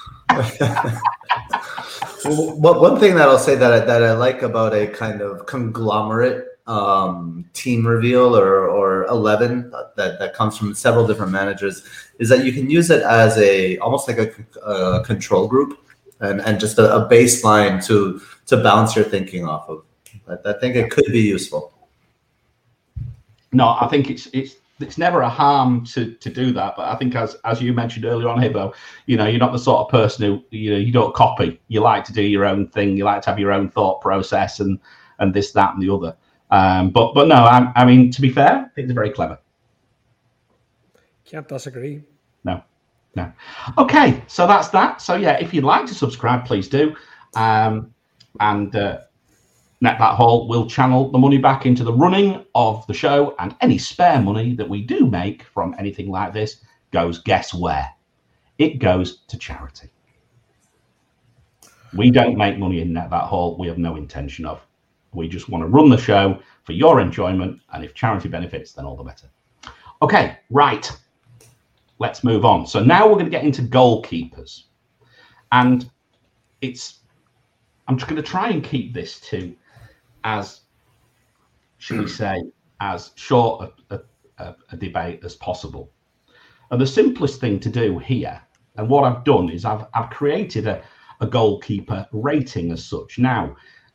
Well, one thing that I'll say that I like about a kind of conglomerate team reveal or 11 that comes from several different managers is that you can use it as almost like a control group and just a baseline to bounce your thinking off of. I think it could be useful. No, I think it's never a harm to do that, but I think as you mentioned earlier on, Hibbo, you're not the sort of person who you don't copy. You like to do your own thing. You like to have your own thought process and this, that, and the other. But no, I mean, to be fair, I think it's very clever. Can't disagree. No. Okay, so that's that. So yeah, if you'd like to subscribe, please do. Net That Hall will channel the money back into the running of the show, and any spare money that we do make from anything like this goes, guess where? It goes to charity. We don't make money in Net That Hall. We have no intention of. We just want to run the show for your enjoyment, and if charity benefits, then all the better. Okay, right. Let's move on. So now we're going to get into goalkeepers. And I'm just going to try and keep this to as, should we say, as short a debate as possible. And the simplest thing to do here, and what I've done is I've created a goalkeeper rating as such. Now,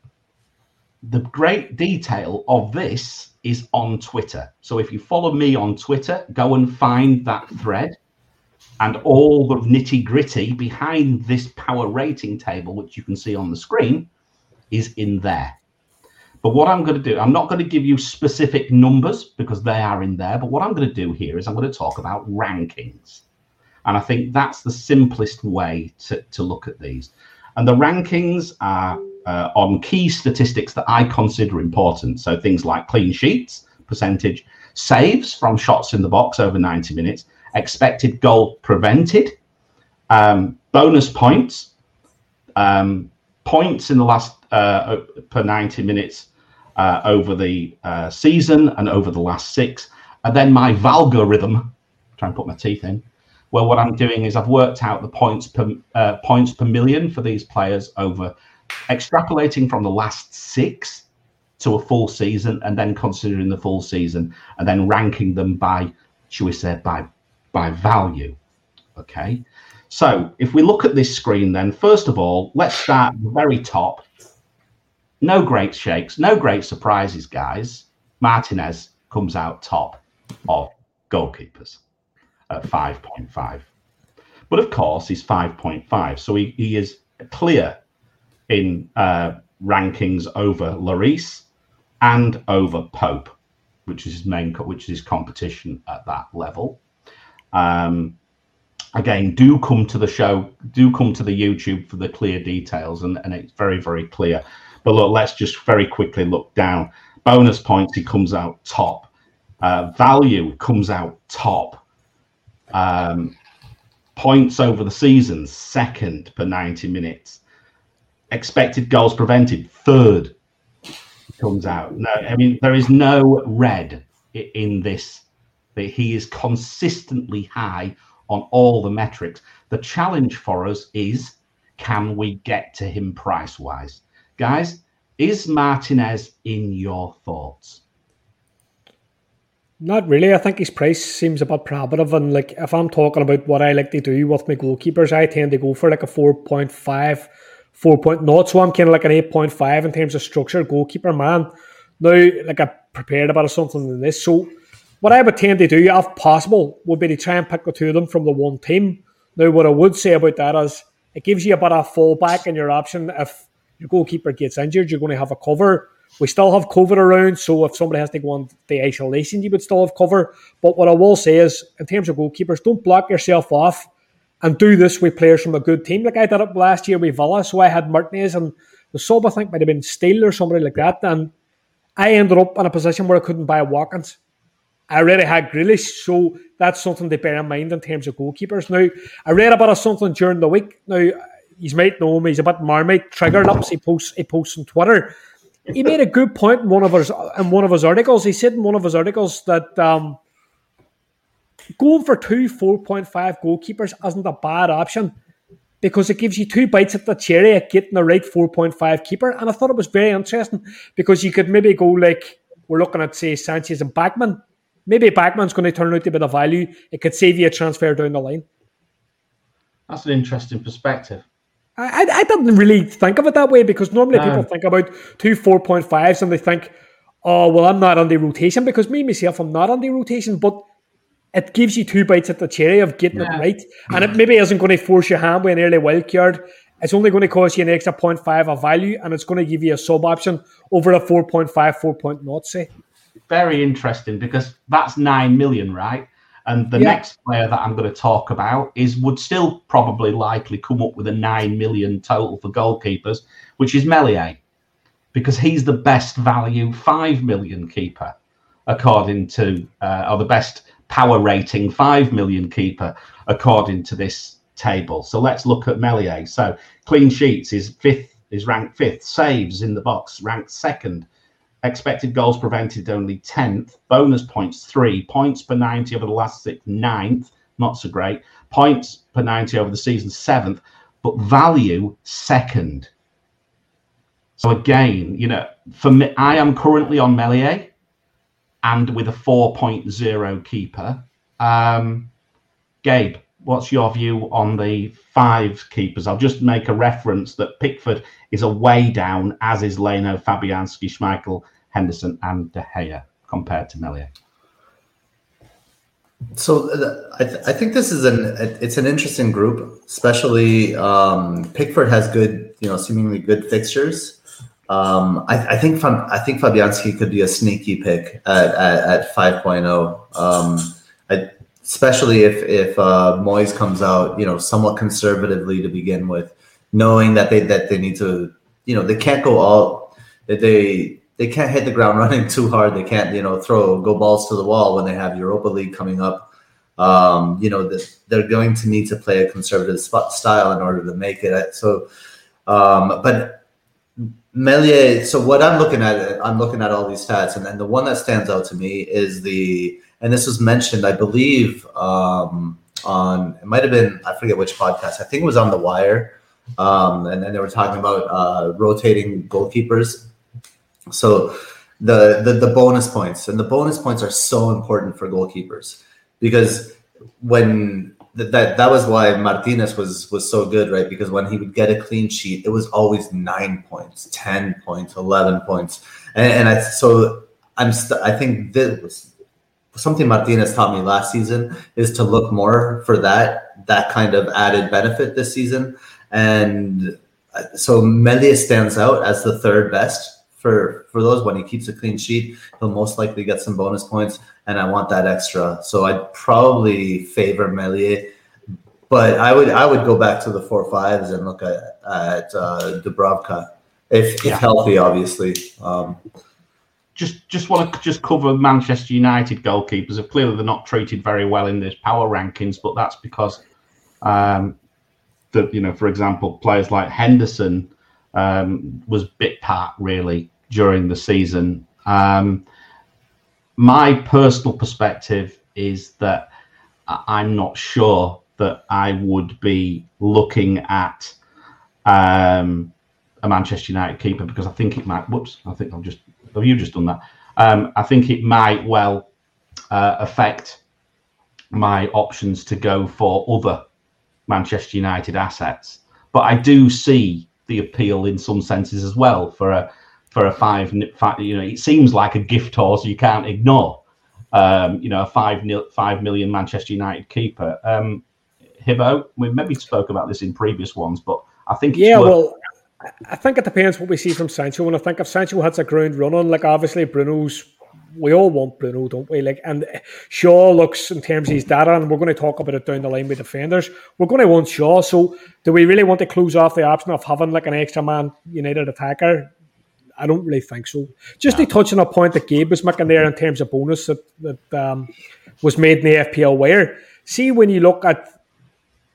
the great detail of this is on Twitter. So if you follow me on Twitter, go and find that thread, and all the nitty gritty behind this power rating table, which you can see on the screen, is in there. But what I'm going to do, I'm not going to give you specific numbers because they are in there. But what I'm going to do here is I'm going to talk about rankings. And I think that's the simplest way to look at these. And the rankings are on key statistics that I consider important. So things like clean sheets, percentage, saves from shots in the box over 90 minutes, expected goal prevented, bonus points, points in the last per 90 minutes over the season and over the last 6. And then my Valgorithm, try and put my teeth in, where what I'm doing is I've worked out the points per million for these players over extrapolating from the last 6 to a full season, and then considering the full season, and then ranking them by, should we say, by value. Okay, so if we look at this screen, then first of all, let's start at the very top. No great shakes, no great surprises, guys. Martinez comes out top of goalkeepers at 5.5. But of course, he's 5.5, so he is clear in rankings over Lloris and over Pope, which is his competition at that level. Again, do come to the show, do come to the YouTube for the clear details, and it's very, very clear. But look, let's just very quickly look down. Bonus points, he comes out top. Value comes out top. Points over the season, second per 90 minutes. Expected goals prevented, third comes out. No, I mean, there is no red in this. He is consistently high on all the metrics. The challenge for us is, can we get to him price-wise? Guys, is Martinez in your thoughts? Not really. I think his price seems a bit prohibitive. And like, if I'm talking about what I like to do with my goalkeepers, I tend to go for like a 4.5, 4.0. So I'm kind of like an 8.5 in terms of structure, goalkeeper, man. Now, like, I prepared a bit of something in this. So what I would tend to do, if possible, would be to try and pick the two of them from the one team. Now, what I would say about that is it gives you a bit of fallback in your option. If your goalkeeper gets injured, you're going to have a cover. We still have COVID around, so if somebody has to go on the isolation, you would still have cover. But what I will say is, in terms of goalkeepers, don't block yourself off and do this with players from a good team. Like I did it last year with Villa, so I had Martinez and the sub, I think, might have been Steele or somebody like that. And I ended up in a position where I couldn't buy Watkins. I already had Grealish, so that's something to bear in mind in terms of goalkeepers. Now, I read about something during the week. Now, you might know him. He's a bit Marmite, Trigger Lips. He posts on Twitter. He made a good point in one of his articles. He said in one of his articles that going for 2 4.5 goalkeepers isn't a bad option because it gives you 2 bites at the cherry at getting the right 4.5 keeper. And I thought it was very interesting because you could maybe go like, we're looking at, say, Sanchez and Bachmann. Maybe Bachmann's going to turn out to be the value. It could save you a transfer down the line. That's an interesting perspective. I didn't really think of it that way because normally people think about 2 4.5s and they think, oh, well, I'm not on the rotation because myself, I'm not on the rotation, but it gives you 2 bites at the cherry of getting it right. And it maybe isn't going to force your hand with an early wild card. It's only going to cost you an extra 0.5 of value and it's going to give you a sub option over a 4.5, 4.0, say. Very interesting because that's 9 million, right? And the next player that I'm going to talk about would still probably likely come up with a 9 million total for goalkeepers, which is Meslier, because he's the best value 5 million keeper, according to, or the best power rating 5 million keeper, according to this table. So let's look at Meslier. So clean sheets is ranked 5th, saves in the box ranked 2nd. Expected goals prevented only 10th. Bonus points 3. Points per 90 over the last 6, 9th. Not so great. Points per 90 over the season 7th. But value 2nd. So again, for me, I am currently on Meslier and with a 4.0 keeper. Gabe, what's your view on the 5 keepers? I'll just make a reference that Pickford is a way down, as is Leno, Fabianski, Schmeichel, Henderson, and De Gea compared to Meslier. So I think this is an interesting group, especially Pickford has good, seemingly good fixtures. I think Fabianski could be a sneaky pick at 5.0. Especially if Moyes comes out, somewhat conservatively to begin with, knowing that they need to, they can't go all, they can't hit the ground running too hard. They can't, go balls to the wall when they have Europa League coming up. They're going to need to play a conservative style in order to make it. So, but Meslier. So what I'm looking at all these stats, and the one that stands out to me is and this was mentioned, I believe, on, it might have been, I forget which podcast. I think it was on The Wire. And then they were talking about rotating goalkeepers. So the bonus points, and the bonus points are so important for goalkeepers because when that was why Martinez was so good, right? Because when he would get a clean sheet, it was always 9 points, 10 points, 11 points. I think this was something Martinez taught me last season is to look more for that kind of added benefit this season. And so Meslier stands out as the 3rd best for those. When he keeps a clean sheet, he'll most likely get some bonus points, and I want that extra. So I'd probably favor Meslier, but I would go back to the 4.5s and look at Dubravka if healthy, obviously. Just want to cover Manchester United goalkeepers. Clearly, they're not treated very well in this power rankings, but that's because, for example, players like Henderson was bit part really during the season. My personal perspective is that I'm not sure that I would be looking at a Manchester United keeper because I think it might. Have you just done that? I think it might well affect my options to go for other Manchester United assets. But I do see the appeal in some senses as well for a 5. It seems like a gift horse you can't ignore. A 5 million Manchester United keeper. Hibbo, we maybe spoke about this in previous ones, but I think I think it depends what we see from Sancho. And I think if Sancho hits a ground running, like obviously we all want Bruno, don't we? And Shaw looks, in terms of his data, and we're going to talk about it down the line with defenders, we're going to want Shaw. So do we really want to close off the option of having an extra Man United attacker? I don't really think so. Just to touch on a point that Gabe was making there in terms of bonus that was made in the FPL wire. See, when you look at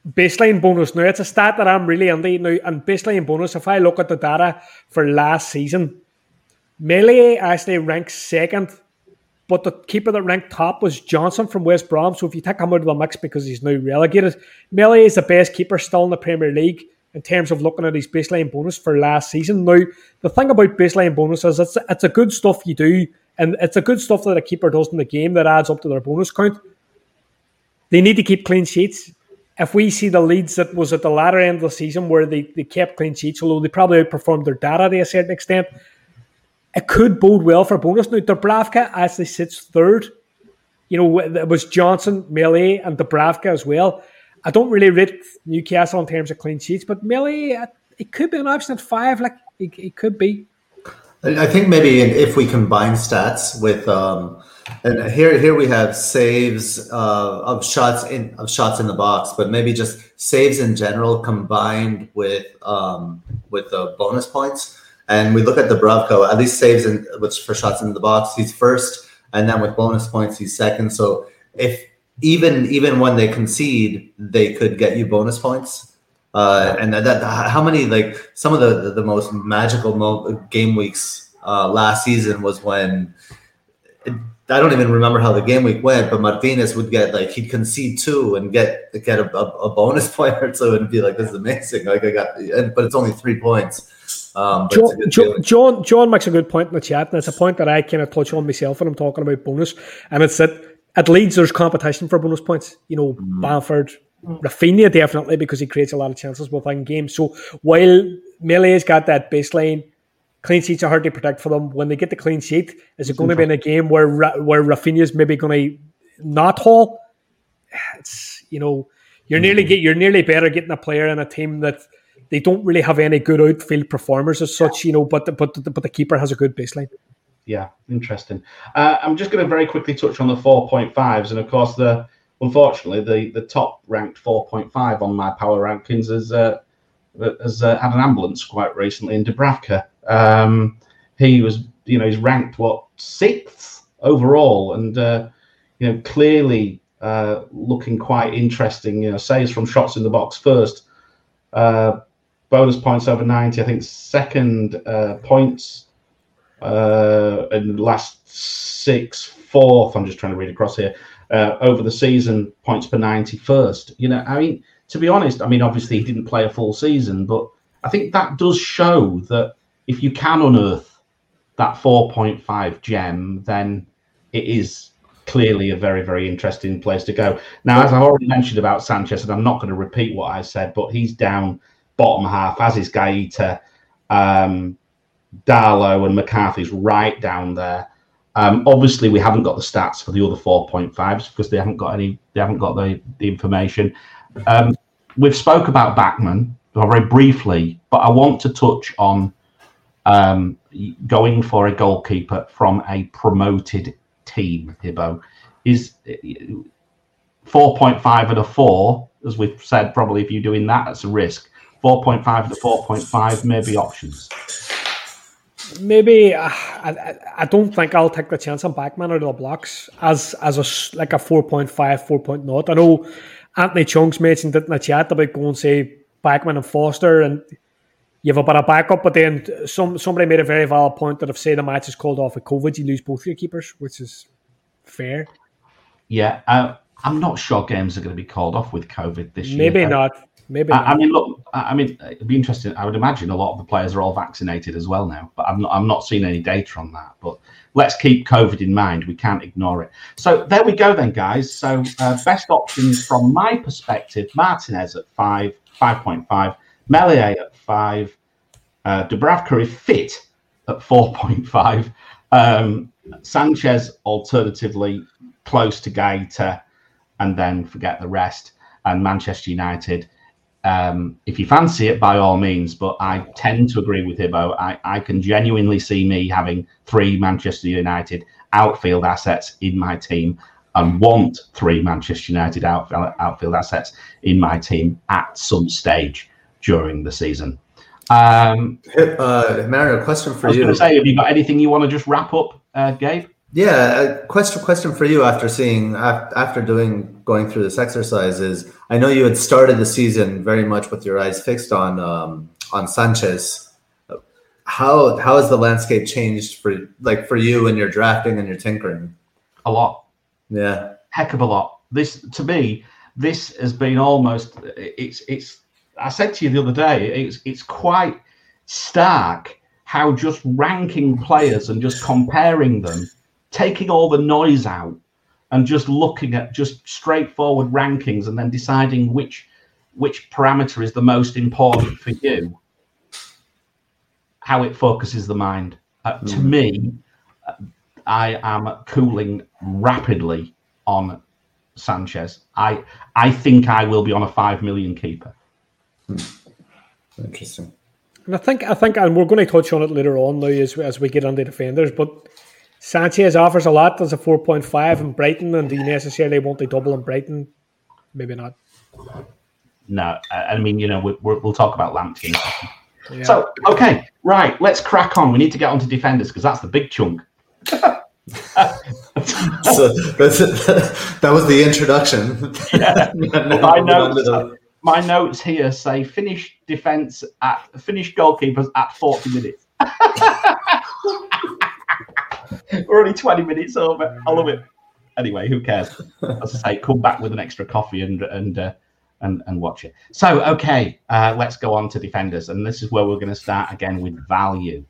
baseline bonus. Now, it's a stat that I'm really into now. And baseline bonus, if I look at the data for last season, Melee actually ranks second, but the keeper that ranked top was Johnson from West Brom. So if you take him out of the mix because he's now relegated, Melee is the best keeper still in the Premier League in terms of looking at his baseline bonus for last season. Now, the thing about baseline bonus is it's a good stuff you do, and it's a good stuff that a keeper does in the game that adds up to their bonus count. They need to keep clean sheets. If we see the Leeds that was at the latter end of the season where they kept clean sheets, although they probably outperformed their data to a certain extent, it could bode well for bonus. Now, Dubravka actually sits third. You know, it was Johnson, Melee, and Dubravka as well. I don't really rate Newcastle in terms of clean sheets, but Melee, it could be an option at 5. Like, it could be. I think maybe if we combine stats with, and here we have saves of shots in the box, but maybe just saves in general combined with the bonus points. And we look at Dubravka, at least saves for shots in the box, he's first, and then with bonus points, he's second. So if even when they concede, they could get you bonus points. And that how many, like some of the most magical game weeks last season was when I don't even remember how the game week went, but Martinez would get he'd concede 2 and get a bonus point or 2 and be like, this is amazing. Like but it's only 3 points. John makes a good point in the chat, and it's a point that I kind of touch on myself when I'm talking about bonus, and it's that at Leeds there's competition for bonus points. You know, Bamford, Rafinha definitely, because he creates a lot of chances within games. So while Melee's got that baseline, clean sheets are hard to predict for them. When they get the clean sheet, is it going to be in a game where Rafinha's maybe going to not haul? It's, you know, you're nearly better getting a player in a team that they don't really have any good outfield performers as such, you know, but the keeper has a good baseline. Yeah, interesting. I'm just going to very quickly touch on the 4.5s, and of course, unfortunately, the top ranked 4.5 on my power rankings has had an ambulance quite recently in Dubravka. He was, he's ranked 6th overall, and clearly looking quite interesting. Saves from shots in the box first. Bonus points over 90, I think second, points in the last 6, fourth. I'm just trying to read across here. Over the season, points per 90 first. To be honest, obviously he didn't play a full season, but I think that does show that if you can unearth that 4.5 gem, then it is clearly a very, very interesting place to go. Now, as I've already mentioned about Sanchez, and I'm not going to repeat what I said, but he's down bottom half, as is Gaeta, Darlow and McCarthy's right down there. Obviously, we haven't got the stats for the other 4.5s because they haven't got the information. We've spoke about Bachmann very briefly, but I want to touch on going for a goalkeeper from a promoted team. Hibbo is 4.5 and a 4, as we've said. Probably if you're doing that, that's a risk. 4.5 to 4.5 may be options. Maybe I don't think I'll take the chance on Bachmann out of the blocks as a 4.5, 4.0. I know Anthony Chung's mentioned it in the chat about going say Bachmann and Foster, and you have a bit of backup. But then somebody made a very valid point that if say the match is called off with COVID, you lose both your keepers, which is fair. Yeah, I'm not sure games are going to be called off with COVID this year. Maybe not. It'd be interesting. I would imagine a lot of the players are all vaccinated as well now, but I'm not seeing any data on that. But let's keep COVID in mind. We can't ignore it. So there we go then, guys. So best options from my perspective: Martinez at 5.5, Melee at 5, Dubravka if fit at 4.5, Sanchez alternatively close to Gaeta, and then forget the rest. And Manchester United. If you fancy it, by all means, but I tend to agree with Hibbo. I can genuinely see me having 3 Manchester United outfield assets in my team and want 3 Manchester United outfield assets in my team at some stage during the season. Mario, question for you. I was going to say, have you got anything you want to just wrap up, Gabe? Yeah, a question for you after going through this exercise is, I know you had started the season very much with your eyes fixed on Sanchez. How has the landscape changed for you and your drafting and your tinkering? A lot. Yeah. Heck of a lot. This, to me, this has been almost, it's I said to you the other day, it's quite stark how just ranking players and just comparing them, taking all the noise out and just looking at just straightforward rankings and then deciding which parameter is the most important for you, how it focuses the mind. To me, I am cooling rapidly on Sanchez. I think I will be on a 5 million keeper. Interesting. And I think, and we're going to touch on it later on now as we get on the defenders, but Sanchez offers a lot as a 4.5 in Brighton, and do you necessarily want to double in Brighton? Maybe not. No, I mean, we'll talk about Lamptey. Yeah. So, okay, right, let's crack on. We need to get on to defenders because that's the big chunk. So that was the introduction. Yeah. My notes here say finish goalkeepers at 40 minutes. We're only 20 minutes over. I love it. Anyway, who cares? As I say, come back with an extra coffee and watch it. So, okay, let's go on to defenders, and this is where we're going to start again with value.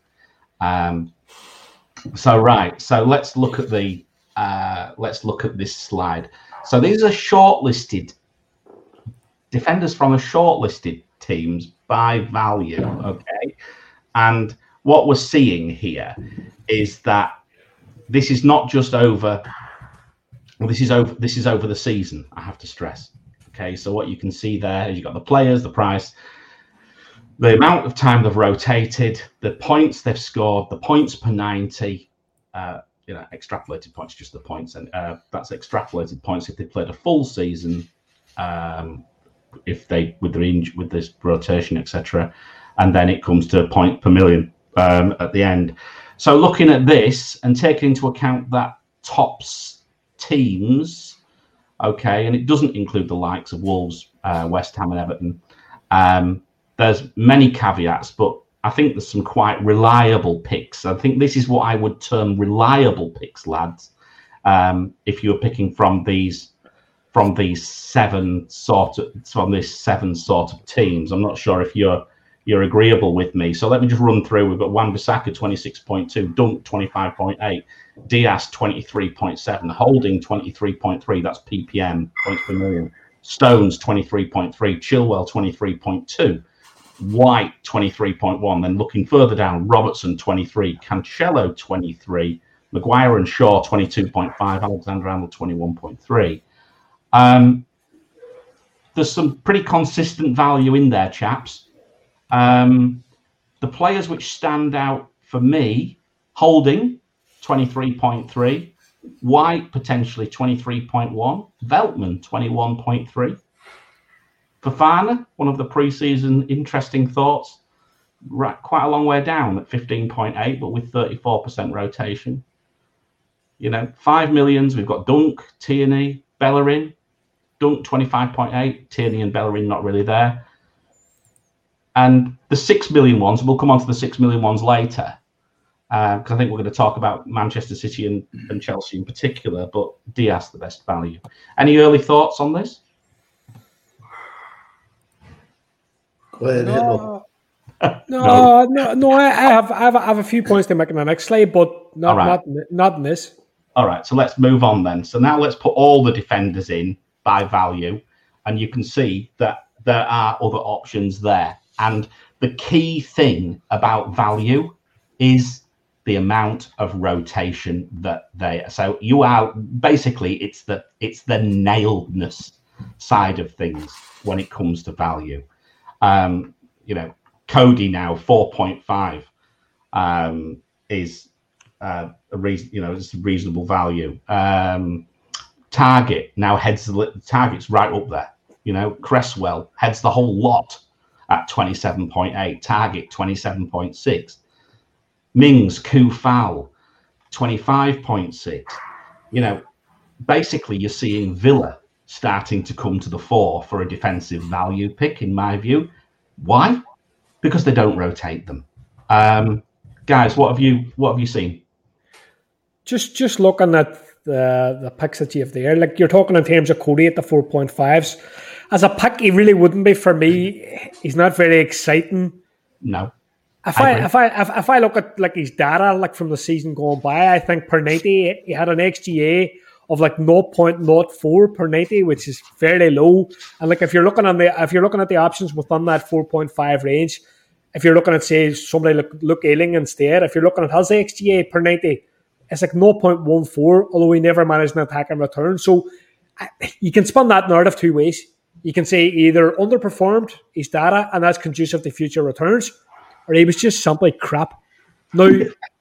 So let's look at this slide. So these are shortlisted defenders from the shortlisted teams by value. Okay, and what we're seeing here is that this is not just over. Well, this is over the season. I have to stress. Okay, so what you can see there is you've got the players, the price, the amount of time they've rotated, the points they've scored, the points per 90. Extrapolated points, just the points, and that's extrapolated points if they played a full season, if they with this rotation, etc. And then it comes to a point per million at the end. So looking at this and taking into account that tops teams, okay, and it doesn't include the likes of Wolves, West Ham, and Everton. There's many caveats, but I think there's some quite reliable picks. I think this is what I would term reliable picks, lads. If you're picking from these seven sort of teams, I'm not sure if you're agreeable with me. So let me just run through. We've got Wan-Bissaka 26.2, Dunk 25.8, Diaz 23.7, Holding 23.3. That's PPM, points per million. Stones 23.3, Chilwell 23.2. White 23.1, then looking further down, Robertson 23, Cancelo 23, Maguire and Shaw 22.5, Alexander-Arnold 21.3. There's some pretty consistent value in there, chaps. The players which stand out for me, Holding 23.3, White potentially 23.1, Veltman 21.3. Fofana, one of the pre-season interesting thoughts, quite a long way down at 15.8, but with 34% rotation. 5 millions, we've got Dunk, Tierney, Bellerin. Dunk 25.8, Tierney and Bellerin not really there. And the 6 million ones, we'll come on to the 6 million ones later, because I think we're going to talk about Manchester City and Chelsea in particular, but Diaz the best value. Any early thoughts on this? Go ahead, No. I have a few points to make in the next slide, but not in this. All right, so let's move on then. So now let's put all the defenders in by value, and you can see that there are other options there. And the key thing about value is the amount of rotation that they. So you are basically it's the nailedness side of things when it comes to value. Cody now 4.5 is it's a reasonable value. Target now Target's right up there. Cresswell heads the whole lot at 27.8. Target 27.6. Mings, Kufal 25.6. You know, basically you're seeing Villa starting to come to the fore for a defensive value pick, in my view. Why? Because they don't rotate them. Guys, what have you seen? Just looking at the picks that you have there, like you're talking in terms of Cody at the 4.5s. As a pick, he really wouldn't be for me. He's not very exciting. No. If I look at like his data, like from the season going by, I think per 90 he had an XGA of like 0.04 per 90, which is fairly low. And like if you're looking at the options within that 4.5 range, if you're looking at say somebody like Luke Ayling instead, if you're looking at his XGA per 90, it's like 0.14, although he never managed an attack and return. So you can spin that narrative two ways. You can say either underperformed his data and that's conducive to future returns, or he was just simply crap. Now,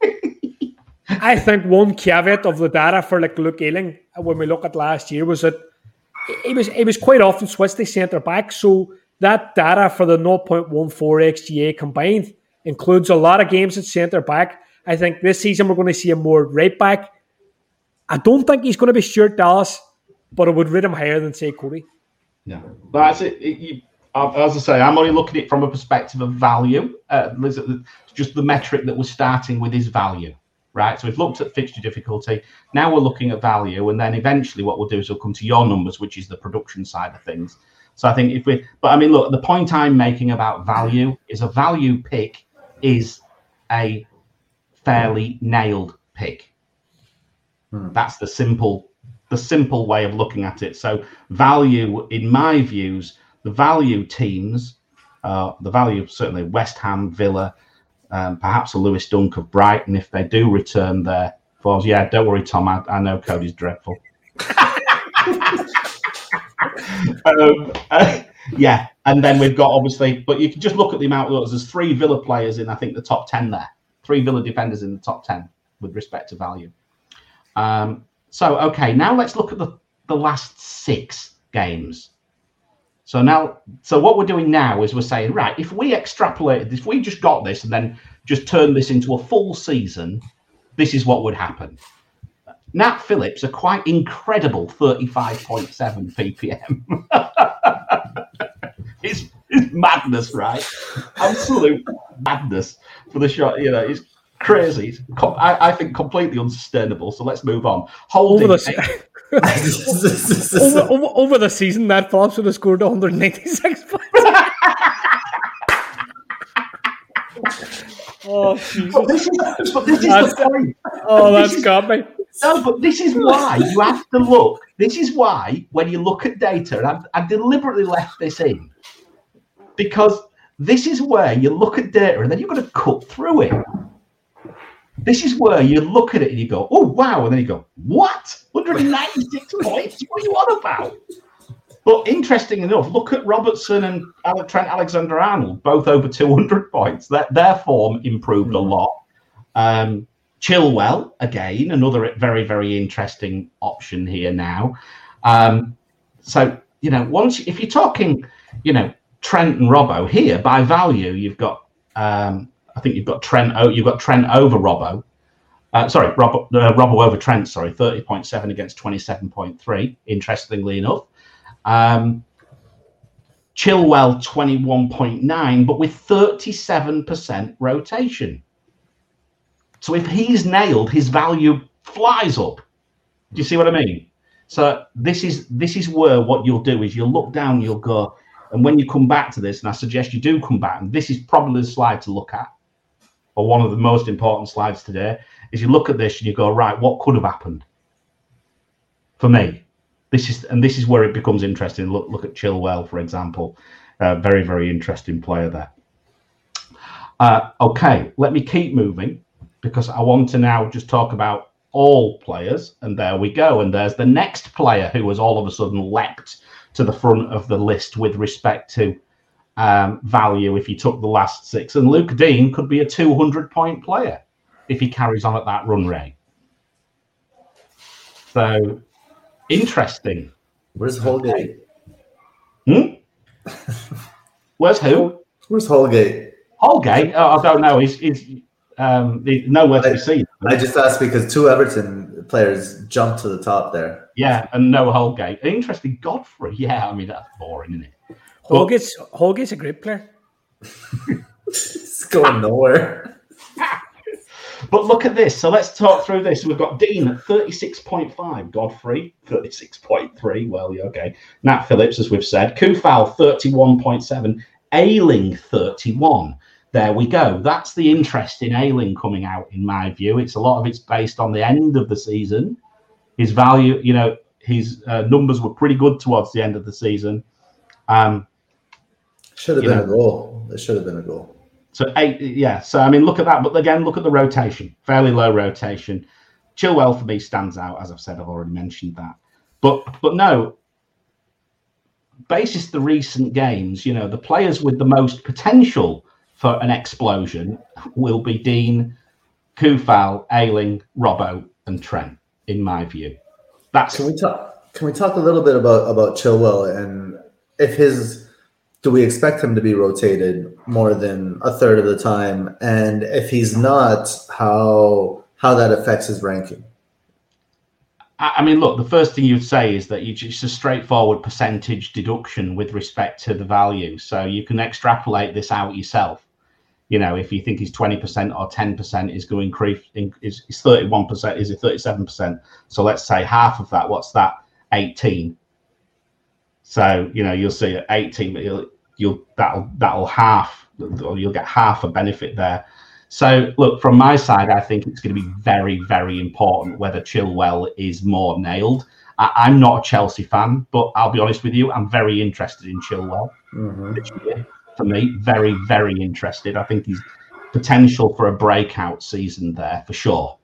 I think one caveat of the data for like Luke Ayling when we look at last year was that he was quite often switched to centre back. So that data for the 0.14 XGA combined includes a lot of games at centre back. I think this season we're going to see him more right back. I don't think he's going to be Stuart Dallas, but I would rate him higher than say Cody. Yeah, that's it. As I say, I'm only looking at it from a perspective of value. Just the metric that we're starting with is value, right? So we've looked at fixture difficulty. Now we're looking at value, and then eventually what we'll do is we'll come to your numbers, which is the production side of things. So I think look, the point I'm making about value is a value pick is a fairly nailed pick. That's the simple way of looking at it. So value, in my views, the value teams, the value certainly West Ham, Villa, perhaps a Lewis Dunk of Brighton if they do return their forms. Yeah, don't worry, Tom. I know Cody's dreadful. Yeah, and then we've got obviously, but you can just look at the amount of there's 3 Villa players in I think the top 10 there. 3 Villa defenders in the top 10 with respect to value. So okay, now let's look at the last 6 games. So what we're doing now is we're saying, right, if we extrapolated, if we just got this and then just turned this into a full season, this is what would happen. Nat Phillips, a quite incredible 35.7 ppm. It's madness, right? Absolute madness for the shot. You know, it's crazy. I think completely unsustainable. So let's move on. Holding over the season, that Phillips would have scored 196 points. Oh, Jesus. But this is the point. Oh, that's got me. No, but this is why you have to look. This is why when you look at data, and I've deliberately left this in, because this is where you look at data and then you've got to cut through it. This is where you look at it and you go, oh, wow. And then you go, what? 196 points? What are you on about? But interesting enough, look at Robertson and Trent Alexander-Arnold, both over 200 points. Their form improved a lot. Chilwell, again, another very, very interesting option here now. So, you know, if you're talking, you know, Trent and Robbo here, by value, you've got, I think you've got Trent over Robbo. Robbo over Trent, 30.7 against 27.3, interestingly enough. Chilwell 21.9, but with 37% rotation. So if he's nailed, his value flies up. Do you see what I mean? So this is where what you'll do is you'll look down, you'll go, and when you come back to this, and I suggest you do come back, and this is probably the slide to look at, or one of the most important slides today, is you look at this and you go, right, what could have happened? For me, this is where it becomes interesting. Look at Chilwell, for example. Very, very interesting player there. Okay, let me keep moving because I want to now just talk about all players. And there we go. And there's the next player who has all of a sudden leapt to the front of the list with respect to value if you took the last 6. And Luke Dean could be a 200-point player if he carries on at that run rate. So, interesting. Where's Holgate? Where's who? Where's Holgate? Holgate? Oh, I don't know. He's nowhere to be seen. I just asked because 2 Everton players jumped to the top there. Yeah, and no Holgate. Interesting, Godfrey. Yeah, I mean, that's boring, isn't it? Holgate's a great player. It's going nowhere. But look at this. So let's talk through this. We've got Dean at 36.5, Godfrey 36.3. Well, yeah, okay. Nat Phillips, as we've said. Kufal 31.7. Ayling 31. There we go. That's the interest in Ayling coming out, in my view. A lot of it's based on the end of the season. His value, his numbers were pretty good towards the end of the season. Should have been a goal. It should have been a goal. So 8, yeah. So I mean, look at that. But again, look at the rotation. Fairly low rotation. Chilwell for me stands out, as I've said. I've already mentioned that. But no. Basis the recent games, the players with the most potential for an explosion will be Dean, Kufal, Ayling, Robbo, and Trent. In my view, Can we talk a little bit about Chilwell and do we expect him to be rotated more than a third of the time? And if he's not, how that affects his ranking? I mean, look, the first thing you'd say is that it's a straightforward percentage deduction with respect to the value. So you can extrapolate this out yourself. If you think he's 20% or 10% is going to increase, is 31%, is it 37%? So let's say half of that, what's that? 18. So, you'll see at 18, but that'll half, or you'll get half a benefit there. So look, from my side, I think it's going to be very, very important whether Chilwell is more nailed. I'm not a Chelsea fan, but I'll be honest with you, I'm very interested in Chilwell this year. For me, very, very interested. I think he's potential for a breakout season there for sure.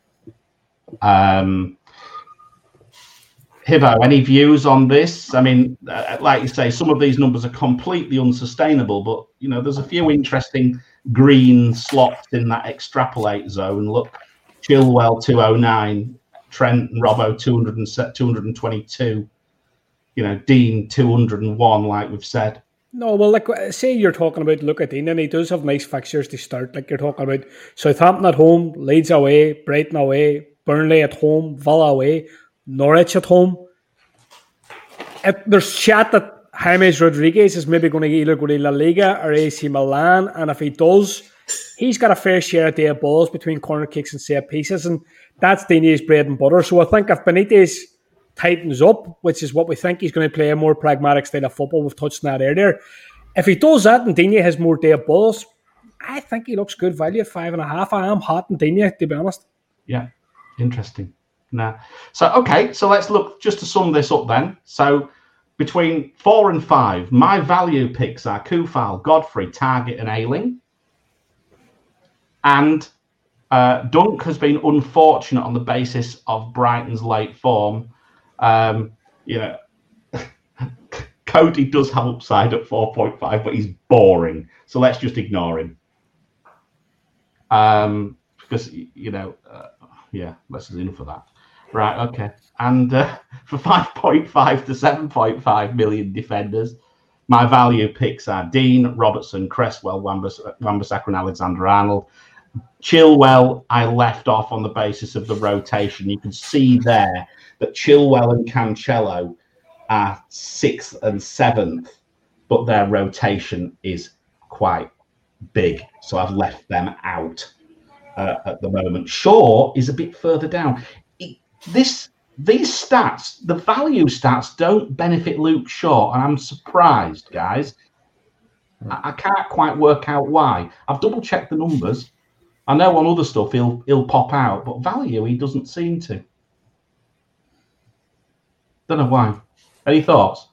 Hibbo, any views on this? I mean, like you say, some of these numbers are completely unsustainable, but there's a few interesting green slots in that extrapolate zone. Look, Chilwell 209, Trent and Robbo 222, Dean 201, like we've said. No, well, say you're talking about Dean, and he does have nice fixtures to start. Like you're talking about Southampton at home, Leeds away, Brighton away, Burnley at home, Villa away, Norwich at home. There's chat that James Rodriguez is maybe going to either go to La Liga or AC Milan, and if he does, he's got a fair share of day of balls between corner kicks and set pieces, and that's Dini's bread and butter. So I think if Benitez tightens up, which is what we think, he's going to play a more pragmatic style of football. We've touched on that earlier. If he does that and Digne has more day of balls, I think he looks good value at 5.5. I am hot on Digne, to be honest. Yeah, interesting. So let's look, just to sum this up then. So between 4 and 5, my value picks are Kufal, Godfrey, Target, and Ayling. And Dunk has been unfortunate on the basis of Brighton's late form. Cody does have upside at 4.5, but he's boring. So let's just ignore him. Because, let's zoom for that. Right, okay. And for 5.5 to 7.5 million defenders, my value picks are Dean, Robertson, Cresswell, Wan-Bissaka and Alexander-Arnold. Chilwell, I left off on the basis of the rotation. You can see there that Chilwell and Cancelo are 6th and 7th, but their rotation is quite big. So I've left them out at the moment. Shaw is a bit further down. These stats, the value stats, don't benefit Luke Shaw, and I'm surprised, guys. I can't quite work out why. I've double-checked the numbers. I know on other stuff he'll pop out, but value he doesn't seem to. Don't know why. Any thoughts?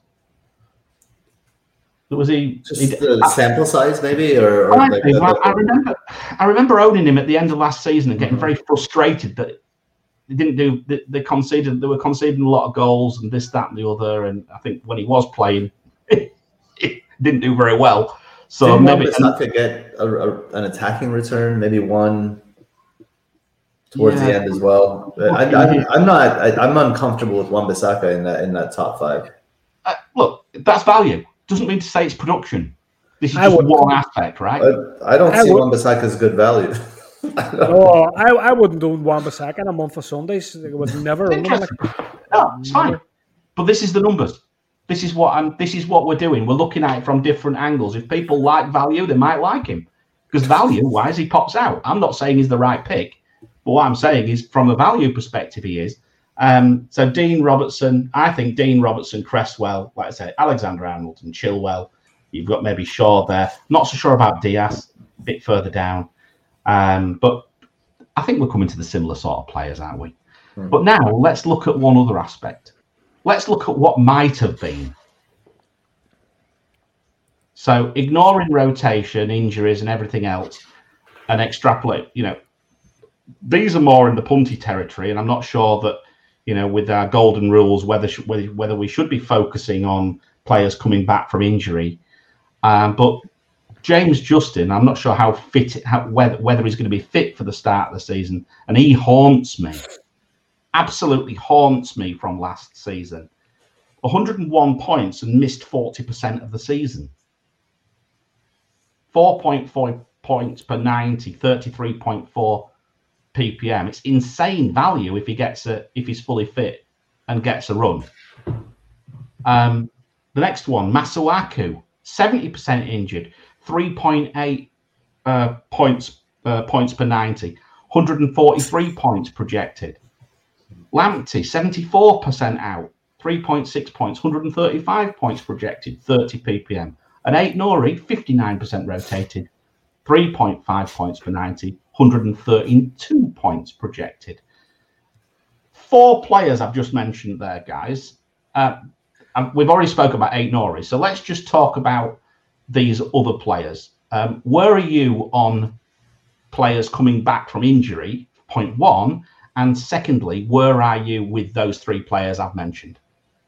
Was he just the sample size, maybe, or I remember owning him at the end of last season and getting very frustrated that they didn't do. They were conceding a lot of goals and this, that, and the other. And I think when he was playing, he didn't do very well. So maybe not to get an attacking return, maybe one towards the end as well. I'm uncomfortable with Wan-Bissaka in that top 5. Look, that's value. Doesn't mean to say it's production. This is just one aspect, right? I don't see Wan-Bissaka's good value. No, I wouldn't own Wan-Bissaka in a month of Sundays. I would never own him. No, it's fine. But this is the numbers. This is what we're doing. We're looking at it from different angles. If people like value, they might like him. Because value-wise, he pops out. I'm not saying he's the right pick. But what I'm saying is, from a value perspective, he is. So Dean Robertson, I think Dean Robertson, Cresswell, like I say, Alexander-Arnold and Chilwell. You've got maybe Shaw there. Not so sure about Diaz, a bit further down. But I think we're coming to the similar sort of players, aren't we? But now let's look at one other aspect. Let's look at what might have been. So ignoring rotation, injuries and everything else and extrapolate, these are more in the punty territory. And I'm not sure that, with our golden rules, whether we should be focusing on players coming back from injury. But James Justin, I'm not sure whether he's going to be fit for the start of the season. And he haunts me. Absolutely haunts me from last season. 101 points and missed 40% of the season. 4.4 points per 90, 33.4 ppm. It's insane value if he's fully fit and gets a run. The next one, Masuaku, 70% injured, 3.8 points per 90, 143 points projected. Lamptey, 74% out, 3.6 points, 135 points projected, 30 ppm. And Ait-Nouri, 59% rotated, 3.5 points per 90, 132 points projected. 4 players I've just mentioned there, guys. We've already spoken about Ait-Nouri, so let's just talk about these other players. Where are you on players coming back from injury, point one? And secondly, where are you with those 3 players I've mentioned?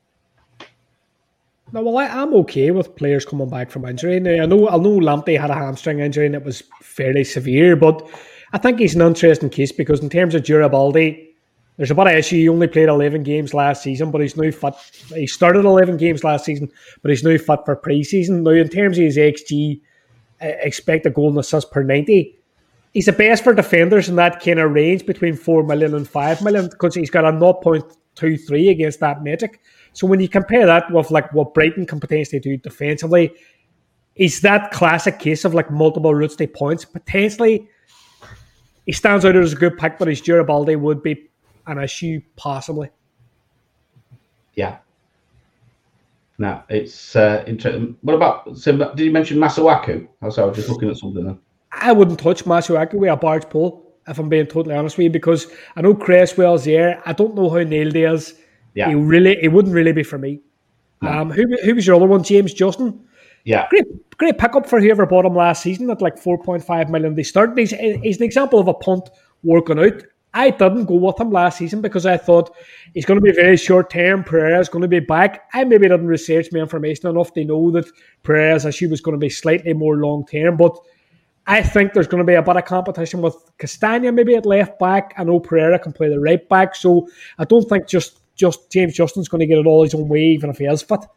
No, well, I'm okay with players coming back from injury. Now, I know Lamptey had a hamstring injury and it was fairly severe, but I think he's an interesting case because in terms of durability, there's a bit of issue. He only played 11 games last season, but he's now fit. He started 11 games last season, but he's now fit for pre-season. Now, in terms of his XG, expected goal and assist per 90, he's the best for defenders in that kind of range between 4 million and 5 million because he's got a 0.23 against that metric. So when you compare that with like what Brighton can potentially do defensively, is that classic case of like multiple routes to points. Potentially, he stands out as a good pick, but his durability would be an issue possibly. Yeah. No, it's interesting. What about? So did you mention Masuaku? I was just looking at something then. I wouldn't touch Masuaku with a barge pole, if I'm being totally honest with you, because I know Cresswell's there. I don't know how nailed he is. Yeah. He wouldn't really be for me. No. Who was your other one? James Justin? Yeah. Great pickup for whoever bought him last season at like 4.5 million. They started. He's an example of a punt working out. I didn't go with him last season because I thought he's going to be very short term. Pereira's going to be back. I maybe didn't research my information enough to know that Pereira's issue was going to be slightly more long term. But I think there's going to be a bit of competition with Castagna maybe at left back. I know Pereira can play the right back, so I don't think just James Justin's going to get it all his own way, even if he is fit.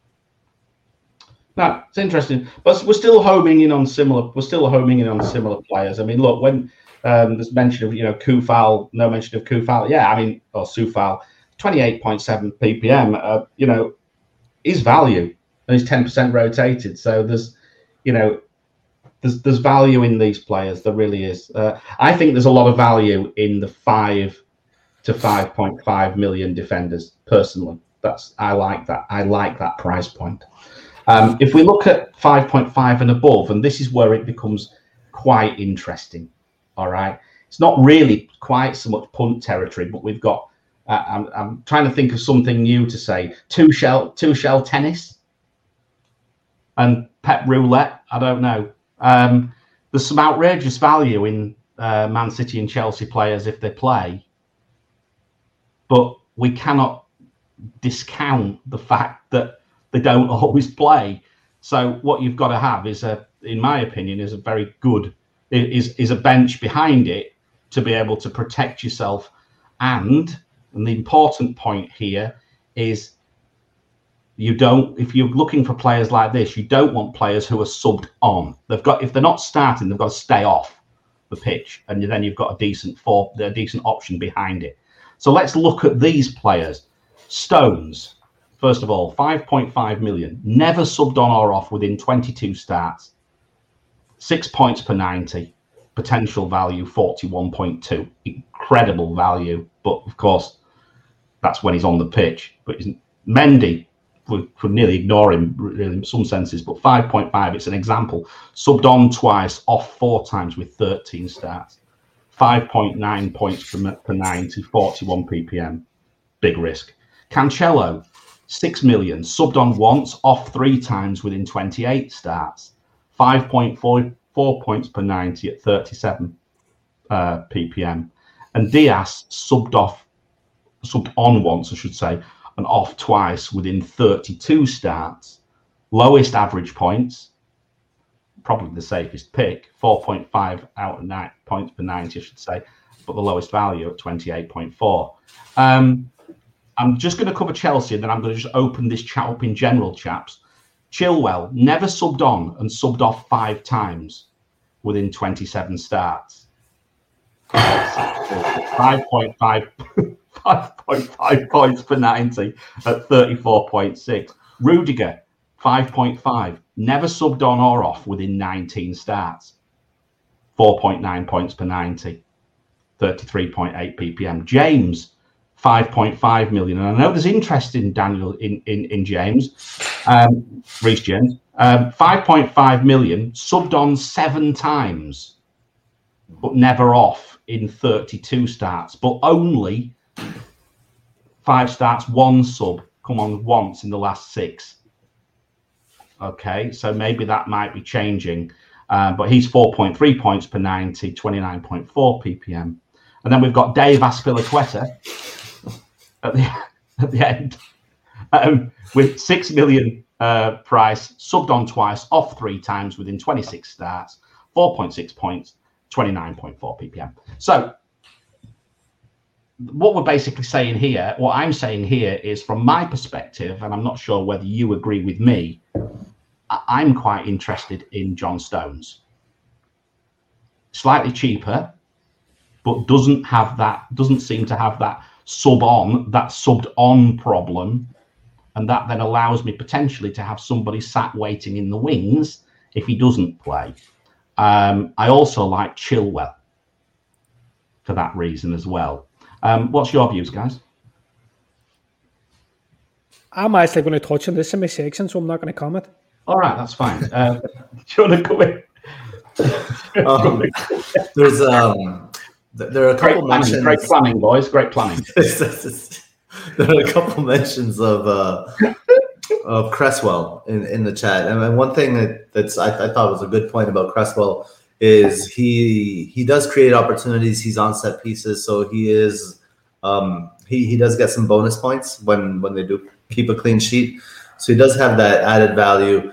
No, it's interesting, but we're still homing in on similar players. I mean, look, when there's mention of Kufal, no mention of Kufal. Yeah, I mean, or Sufal, 28.7 ppm. Is value, and he's 10% rotated. So there's value in these players. There really is. I think there's a lot of value in the 5 to 5.5 million defenders. Personally, I like that price point. If we look at 5.5 and above, and this is where it becomes quite interesting. All right, it's not really quite so much punt territory, but we've got. I'm trying to think of something new to say. Two shell tennis, and pet roulette. I don't know. There's some outrageous value in Man City and Chelsea players if they play, but we cannot discount the fact that they don't always play. So what you've got to have is in my opinion, is a very good is a bench behind it to be able to protect yourself. And the important point here is if you're looking for players like this, you don't want players who are subbed on. If they're not starting, they've got to stay off. the pitch, and then you've got a decent option behind it. So let's look at these players. Stones, first of all, 5.5 million, never subbed on or off within 22 starts, 6 points per 90, potential value 41.2, incredible value. But of course, that's when he's on the pitch. But Mendy, we could nearly ignore him really in some senses, but 5.5, it's an example. Subbed on twice, off 4 times with 13 starts. 5.9 points per 90, 41 ppm. Big risk. Cancelo, 6 million, subbed on once, off 3 times within 28 starts. 5.4 points per 90 at 37 ppm. And Diaz subbed on once, I should say, and off twice within 32 starts. Lowest average points, probably the safest pick, 4.5 out of 9 points per 90, I should say, but the lowest value at 28.4. I'm just going to cover Chelsea, and then I'm going to just open this chat up in general, chaps. Chilwell, never subbed on and subbed off 5 times within 27 starts. 5.5 points per 90 at 34.6. Rudiger, 5.5, never subbed on or off within 19 starts. 4.9 points per 90, 33.8 ppm. James, 5.5 million. And I know there's interest in Daniel in James, Reece James. 5.5 million, subbed on 7 times, but never off in 32 starts, but only 5 starts, 1 sub, come on once in the last 6. Okay, so maybe that might be changing. But he's 4.3 points per 90, 29.4 ppm. And then we've got Dave Azpilicueta at the end with 6 million price, subbed on twice, off 3 times within 26 starts, 4.6 points, 29.4 ppm. So what we're basically saying here, what I'm saying here is, from my perspective, and I'm not sure whether you agree with me, I'm quite interested in John Stones. Slightly cheaper, but doesn't seem to have that subbed on problem. And that then allows me potentially to have somebody sat waiting in the wings if he doesn't play. I also like Chilwell for that reason as well. What's your views, guys? I'm actually going to touch on this in my section, so I'm not going to comment. All right, that's fine. Do you want to come in? There are a couple mentions. Great planning, boys. Great planning. There are a couple mentions of Cresswell in the chat, and one thing that's I thought was a good point about Cresswell is he does create opportunities. He's on set pieces, so he is he does get some bonus points when they do keep a clean sheet. So he does have that added value.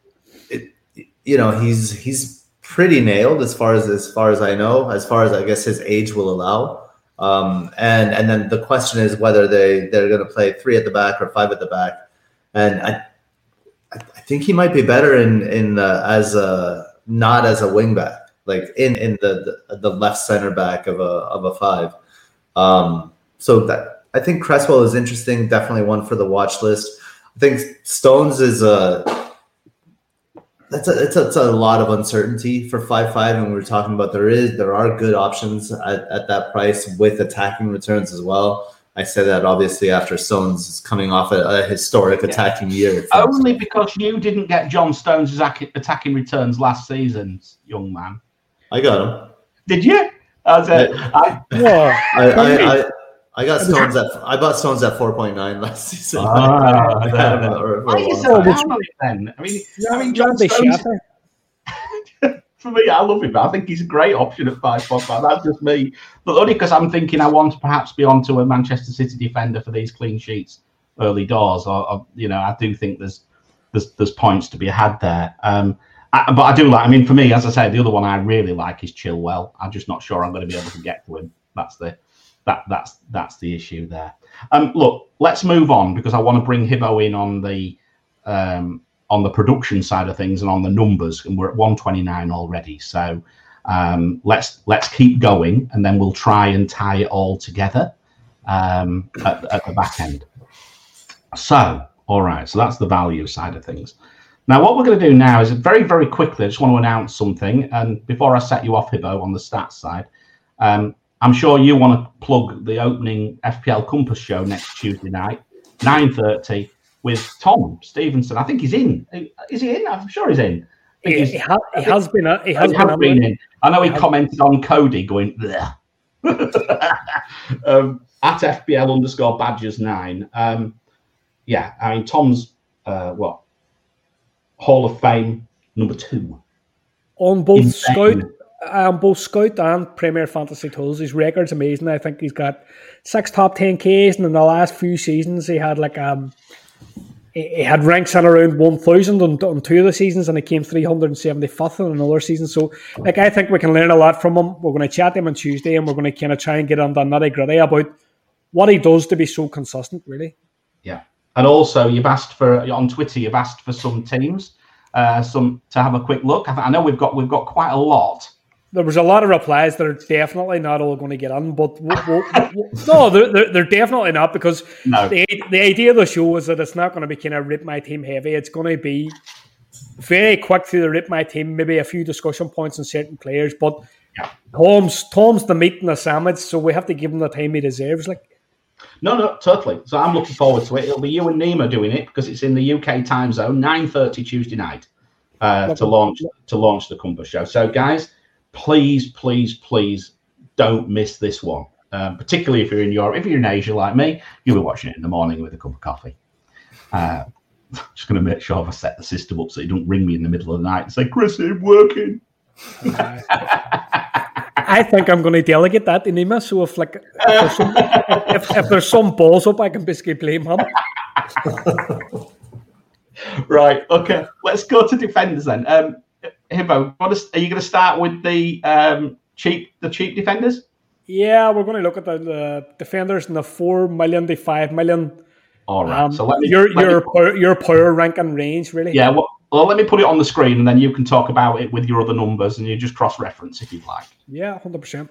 He's pretty nailed as far as I know, as far as I guess his age will allow. And then the question is whether they're going to play 3 at the back or 5 at the back. And I think he might be better in not as a wing back, like in the left center back of a 5. So that I think Cresswell is interesting, definitely one for the watch list. I think Stones is it's a lot of uncertainty for 5.5, and we were talking about there are good options at that price with attacking returns as well. I say that obviously after Stones is coming off a historic attacking year. Only because you didn't get John Stones' attacking returns last season, young man. I got him. Did you? I got Stones I bought Stones at 4.9 last season. Why are you so down on it then? I mean, John Stones. For me, I love him. I think he's a great option at 5.5. That's just me, but only because I'm thinking I want to perhaps be onto a Manchester City defender for these clean sheets early doors. Or I do think there's points to be had there. But I do like. I mean, for me, as I say, the other one I really like is Chilwell. I'm just not sure I'm going to be able to get to him. That's the issue there. Look, let's move on because I want to bring Hibbo in on the production side of things and on the numbers, and we're at 129 already. So Let's keep going, and then we'll try and tie it all together at the back end. So, all right, so that's the value side of things. Now, what we're going to do now is very, very quickly, I just want to announce something. And before I set you off, Hibbo, on the stats side, I'm sure you want to plug the opening FPL Compass show next Tuesday night, 9:30, with Tom Stevenson. I think he's in. Is he in? I'm sure he's in. He has been in. I know he commented on Cody going, bleh. At FPL_Badgers9. Yeah, I mean, Tom's, Hall of Fame number 2. On both Scout and Premier Fantasy Tools. His record's amazing. I think he's got 6 top 10 Ks, and in the last few seasons he had he had ranks at around 1,000 on 2 of the seasons, and he came 375th in another season. So, I think we can learn a lot from him. We're going to chat to him on Tuesday, and we're going to kind of try and get on the nitty-gritty about what he does to be so consistent, really. Yeah. And also, on Twitter, you've asked for some teams, to have a quick look. I know we've got quite a lot. There was a lot of replies that are definitely not all going to get on, but no, they're definitely not, because the idea of the show is that it's not going to be kind of rip my team heavy. It's going to be very quick through the rip my team, maybe a few discussion points on certain players, but Tom's the meat and the sandwich, so we have to give him the time he deserves. No, totally. So I'm looking forward to it. It'll be you and Nima doing it, because it's in the UK time zone, 9:30 Tuesday night, to launch the Compass show. So guys, please don't miss this one. Particularly if you're in Europe. If you're in Asia like me, you'll be watching it in the morning with a cup of coffee. Just going to make sure I've set the system up so you don't ring me in the middle of the night and say, Chris, I'm working. I think I'm going to delegate that to Nima, so if there's some balls up, I can basically blame him. Right, okay. Let's go to defenders then. Hibbo, are you going to start with the cheap defenders? Yeah, we're going to look at the defenders in the 4 million to 5 million. All right. So your power ranking range, really. Yeah. Well, let me put it on the screen, and then you can talk about it with your other numbers, and you just cross-reference if you'd like. Yeah, 100%.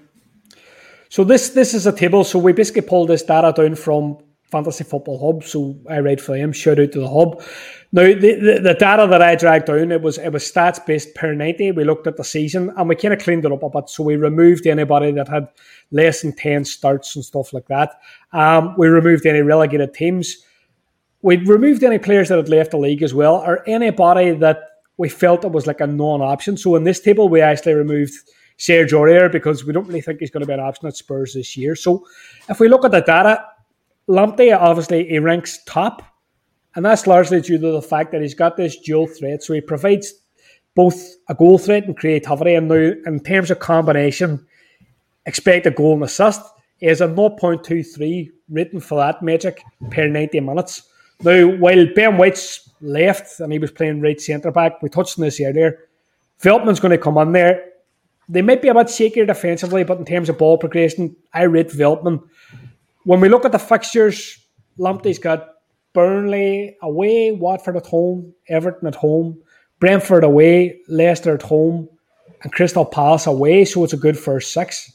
So this is a table. So we basically pulled this data down from Fantasy Football Hub. So I write for them. Shout out to the hub. Now the data that I dragged down, it was stats based per 90. We looked at the season, and we kind of cleaned it up a bit. So we removed anybody that had less than 10 starts and stuff like that. We removed any relegated teams. We removed any players that had left the league as well, or anybody that we felt it was like a non-option. So in this table, we actually removed Serge Aurier because we don't really think he's going to be an option at Spurs this year. So if we look at the data, Lamptey, obviously, he ranks top, and that's largely due to the fact that he's got this dual threat. So he provides both a goal threat and creativity, and now in terms of combination, expected goal and assist, he has a 0.23 rating for that metric per 90 minutes. Now, while Ben White's left and he was playing right centre-back, we touched on this earlier, Veltman's going to come on there. They might be a bit shakier defensively, but in terms of ball progression, I rate Veltman. When we look at the fixtures, Lamptey's got Burnley away, Watford at home, Everton at home, Brentford away, Leicester at home, and Crystal Palace away, so it's a good first 6.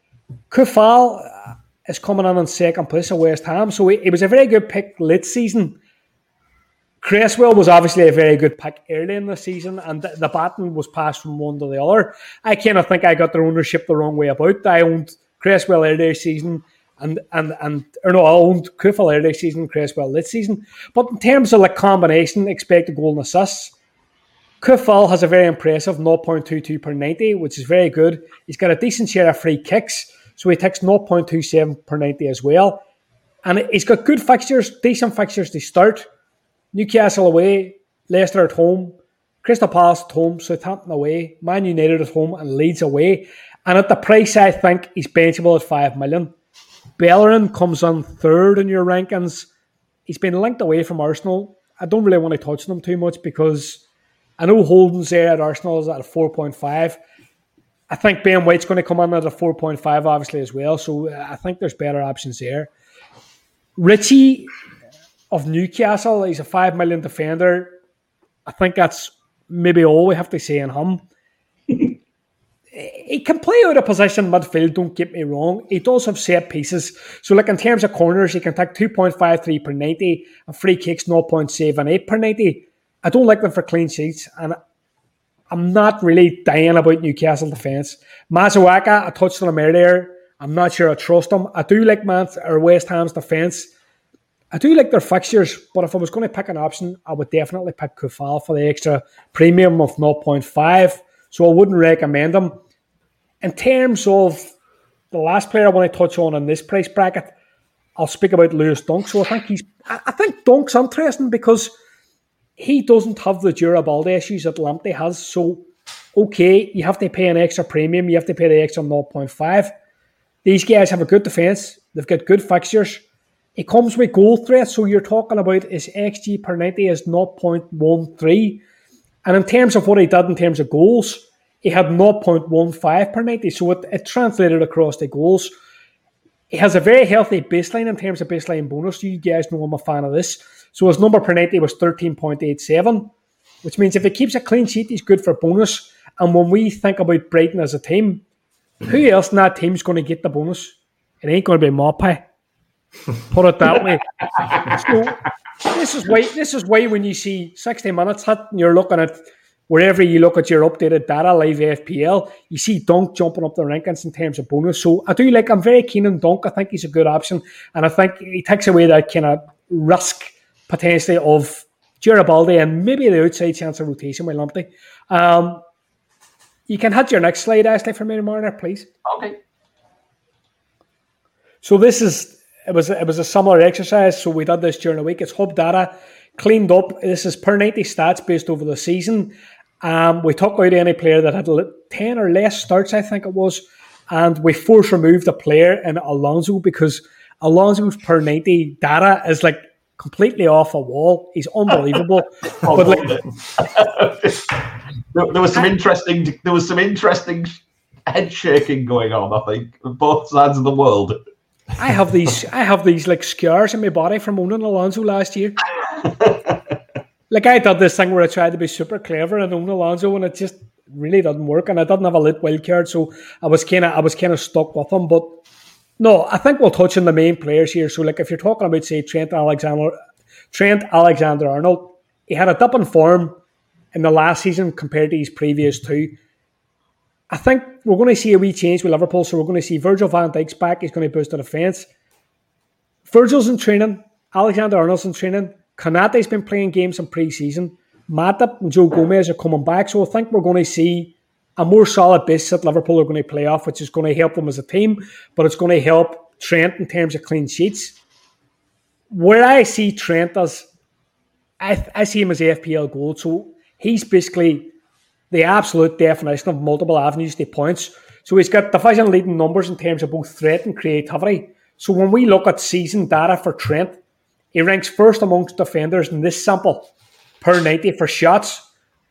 Koufal is coming in second place at West Ham, so he was a very good pick late season. Cresswell was obviously a very good pick early in the season, and the baton was passed from one to the other. I kind of think I got their ownership the wrong way about. I owned Cresswell earlier season, I owned Koufal earlier season, Cresswell late season. But in terms of combination, expected goal and assists, Koufal has a very impressive 0.22 per 90, which is very good. He's got a decent share of free kicks, so he takes 0.27 per 90 as well. And he's got good fixtures, decent fixtures to start. Newcastle away, Leicester at home, Crystal Palace at home, Southampton away, Man United at home, and Leeds away. And at the price, I think he's benchable at 5 million. Bellerin comes on third in your rankings. He's been linked away from Arsenal. I don't really want to touch them too much because I know Holden's there at Arsenal is at a 4.5. I think Ben White's going to come in at a 4.5 obviously as well, so I think there's better options there. Richie of Newcastle, he's a 5 million defender. I think that's maybe all we have to say on him. he can play out of position midfield, don't get me wrong. He does have set pieces. So, like in terms of corners, he can take 2.53 per 90 and free kicks 0.78 per 90. I don't like them for clean sheets, and I'm not really dying about Newcastle defence. Mazuaka, I touched on him earlier. I'm not sure I trust him. I do like West Ham's defence. I do like their fixtures, but if I was going to pick an option, I would definitely pick Kufal for the extra premium of 0.5. So I wouldn't recommend him. In terms of the last player I want to touch on in this price bracket, I'll speak about Lewis Dunk. So I think Dunk's interesting because he doesn't have the durability issues that Lamptey has. So, okay, you have to pay an extra premium. You have to pay the extra 0.5. These guys have a good defence. They've got good fixtures. It comes with goal threat. So you're talking about his XG per 90 is 0.13. And in terms of what he did in terms of goals, he had 0.15 per 90. So it translated across the goals. He has a very healthy baseline in terms of baseline bonus. You guys know I'm a fan of this. So his number per 90 was 13.87, which means if he keeps a clean sheet, he's good for bonus. And when we think about Brighton as a team, who else in that team is going to get the bonus? It ain't going to be Maupay. Put it that way. So this is why when you see 60 minutes hit and you're looking at wherever you look at your updated data, live FPL, you see Dunk jumping up the rankings in terms of bonus. So I'm very keen on Dunk. I think he's a good option. And I think he takes away that kind of risk potentially of durability and maybe the outside chance of rotation with Lamptey. You can hit your next slide, Ashley, for me, Marner, please. Okay. So it was a similar exercise. So we did this during the week. It's hub data, cleaned up. This is per 90 stats based over the season. We took out any player that had 10 or less starts, I think it was, and we force removed a player in Alonso because Alonso's per 90 data is like completely off a wall. He's unbelievable. But there was some interesting head shaking going on, I think, on both sides of the world. I have these like scars in my body from owning Alonso last year. Like I did this thing where I tried to be super clever and own Alonso, and it just really didn't work. And I didn't have a lit wild card, so I was kind of stuck with him. But no, I think we'll touch on the main players here. So, like if you're talking about say Trent Alexander-Arnold, he had a dip in form in the last season compared to his previous two. I think we're going to see a wee change with Liverpool. So we're going to see Virgil van Dijk's back. He's going to boost the defence. Virgil's in training. Alexander-Arnold's in training. Konate's been playing games in pre-season. Matip and Joe Gomez are coming back. So I think we're going to see a more solid base that Liverpool are going to play off, which is going to help them as a team, but it's going to help Trent in terms of clean sheets. Where I see Trent as, I see him as FPL gold. So he's basically the absolute definition of multiple avenues to points. So he's got division leading numbers in terms of both threat and creativity. So when we look at season data for Trent, he ranks first amongst defenders in this sample per 90 for shots,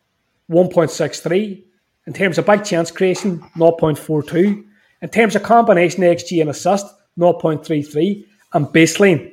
1.63. In terms of big chance creation, 0.42. In terms of combination XG and assist, 0.33. And baseline,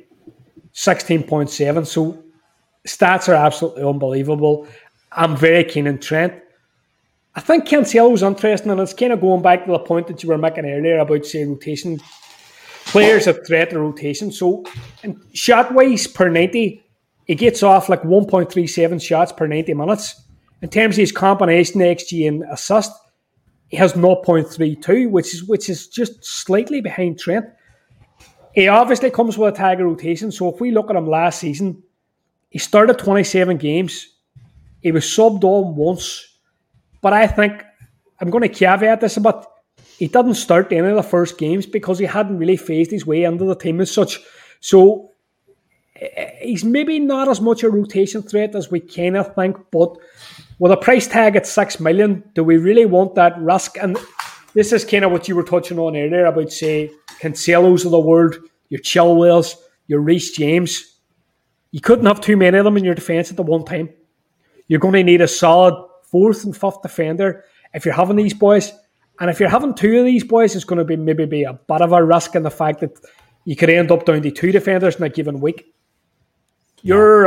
16.7. So stats are absolutely unbelievable. I'm very keen on Trent. I think Cancelo's interesting, and it's kind of going back to the point that you were making earlier about, say, rotation. Players that threaten rotation. So, shot-wise per 90, he gets off like 1.37 shots per 90 minutes. In terms of his combination XG and assist, he has 0.32, which is just slightly behind Trent. He obviously comes with a tag of rotation. So if we look at him last season, he started 27 games. He was subbed on once. But I think, I'm going to caveat this a bit, he didn't start any of the first games because he hadn't really phased his way into the team as such. So he's maybe not as much a rotation threat as we kind of think, but with a price tag at 6 million, do we really want that risk? And this is kind of what you were touching on earlier about, say, Cancelos of the world, your Chilwells, your Reece James. You couldn't have too many of them in your defence at the one time. You're going to need a solid fourth and fifth defender if you're having these boys. And if you're having two of these boys, it's going to be maybe a bit of a risk in the fact that you could end up down to two defenders in a given week. Your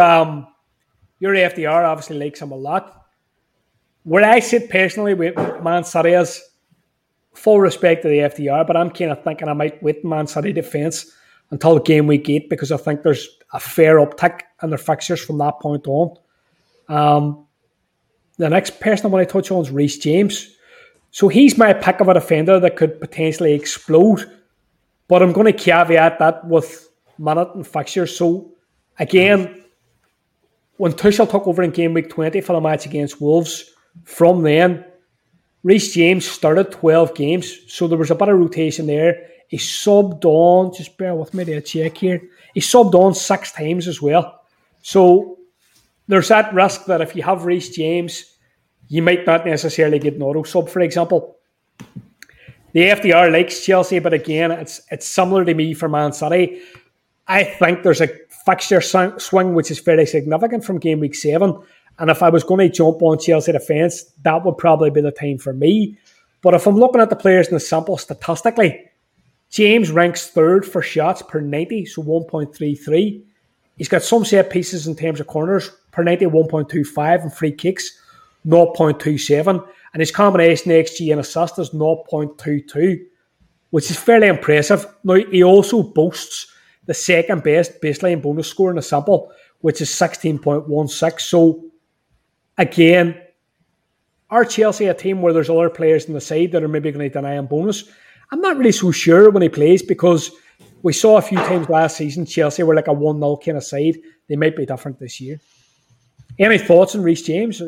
FDR obviously likes him a lot. Where I sit personally with Man City is, full respect to the FDR, but I'm kind of thinking I might wait Man City defence until game week 8 because I think there's a fair uptick in their fixtures from that point on. The next person I want to touch on is Reece James. So he's my pick of a defender that could potentially explode, but I'm going to caveat that with minute and fixtures. So again, when Tuchel took over in game week 20 for the match against Wolves, from then, Reece James started 12 games, so there was a bit of rotation there. He subbed on, just bear with me to check here, he subbed on 6 times as well. So there's that risk that if you have Reece James, you might not necessarily get an auto sub, for example. The FDR likes Chelsea, but again, it's similar to me for Man City. I think there's a fixture swing which is fairly significant from game week 7. And if I was going to jump on Chelsea defence, that would probably be the time for me. But if I'm looking at the players in the sample statistically, James ranks 3rd for shots per 90, so 1.33. He's got some set pieces in terms of corners per 90, 1.25, and free kicks, 0.27. And his combination XG and assist is 0.22, which is fairly impressive. Now, he also boasts the second best baseline bonus score in the sample, which is 16.16. So, again, are Chelsea a team where there's other players in the side that are maybe going to deny him bonus? I'm not really so sure when he plays because we saw a few times last season Chelsea were like a 1-0 kind of side. They might be different this year. Any thoughts on Reece James?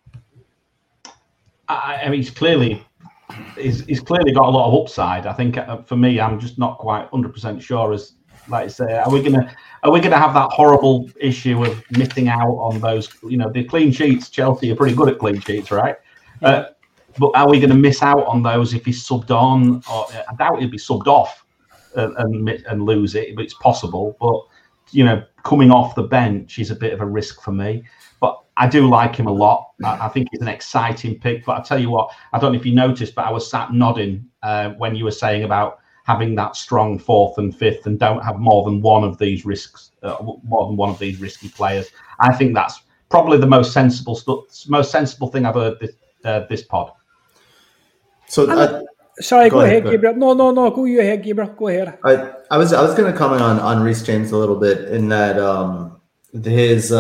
I mean, he's clearly got a lot of upside. I think for me, I'm just not quite 100% sure. As like I say, are we gonna have that horrible issue of missing out on those? You know, the clean sheets. Chelsea are pretty good at clean sheets, right? Yeah. But are we going to miss out on those if he's subbed on? Or I doubt he'll be subbed off and lose it, but it's possible. But you know, coming off the bench is a bit of a risk for me. But I do like him a lot. I think he's an exciting pick. But I tell you what, I don't know if you noticed, but I was sat nodding when you were saying about having that strong 4th and 5th, and don't have more than one of these risks, more than one of these risky players. I think that's probably the most sensible thing I've heard this pod. So, sorry, go ahead, Gabriel. No, go you ahead, Gabriel. Go ahead. I was going to comment on Reece James a little bit in that his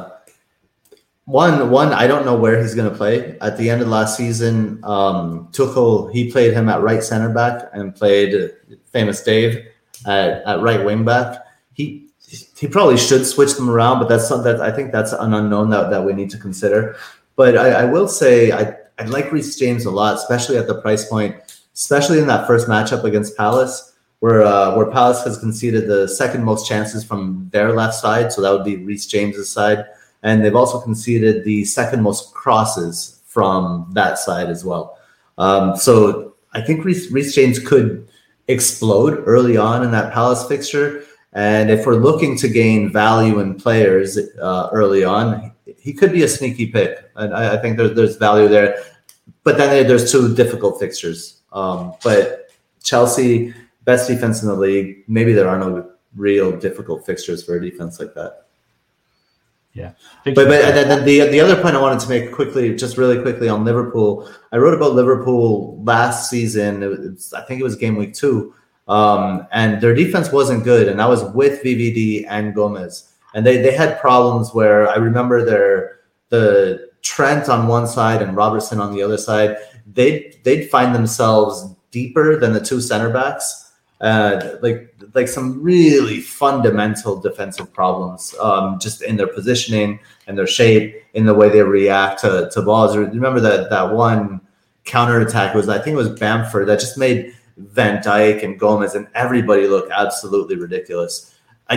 one I don't know where he's going to play at the end of last season. Tuchel, he played him at right center back and played famous Dave at right wing back. He probably should switch them around, but I think that's an unknown that we need to consider. But I will say I like Reece James a lot, especially at the price point, especially in that first matchup against Palace, where Palace has conceded the second most chances from their left side, so that would be Reece James's side, and they've also conceded the second most crosses from that side as well. So I think Reece James could explode early on in that Palace fixture, and if we're looking to gain value in players early on, he could be a sneaky pick, and I think there's value there. But then there's 2 difficult fixtures. But Chelsea, best defense in the league. Maybe there are no real difficult fixtures for a defense like that. Yeah. But then the other point I wanted to make really quickly on Liverpool. I wrote about Liverpool last season. I think it was game week 2. And their defense wasn't good. And that was with VVD and Gomez. And they had problems where I remember the Trent on one side and Robertson on the other side, they'd find themselves deeper than the 2 center backs, like some really fundamental defensive problems, just in their positioning and their shape, in the way they react to balls. Remember that one counterattack I think it was Bamford that just made Van Dijk and Gomez and everybody look absolutely ridiculous.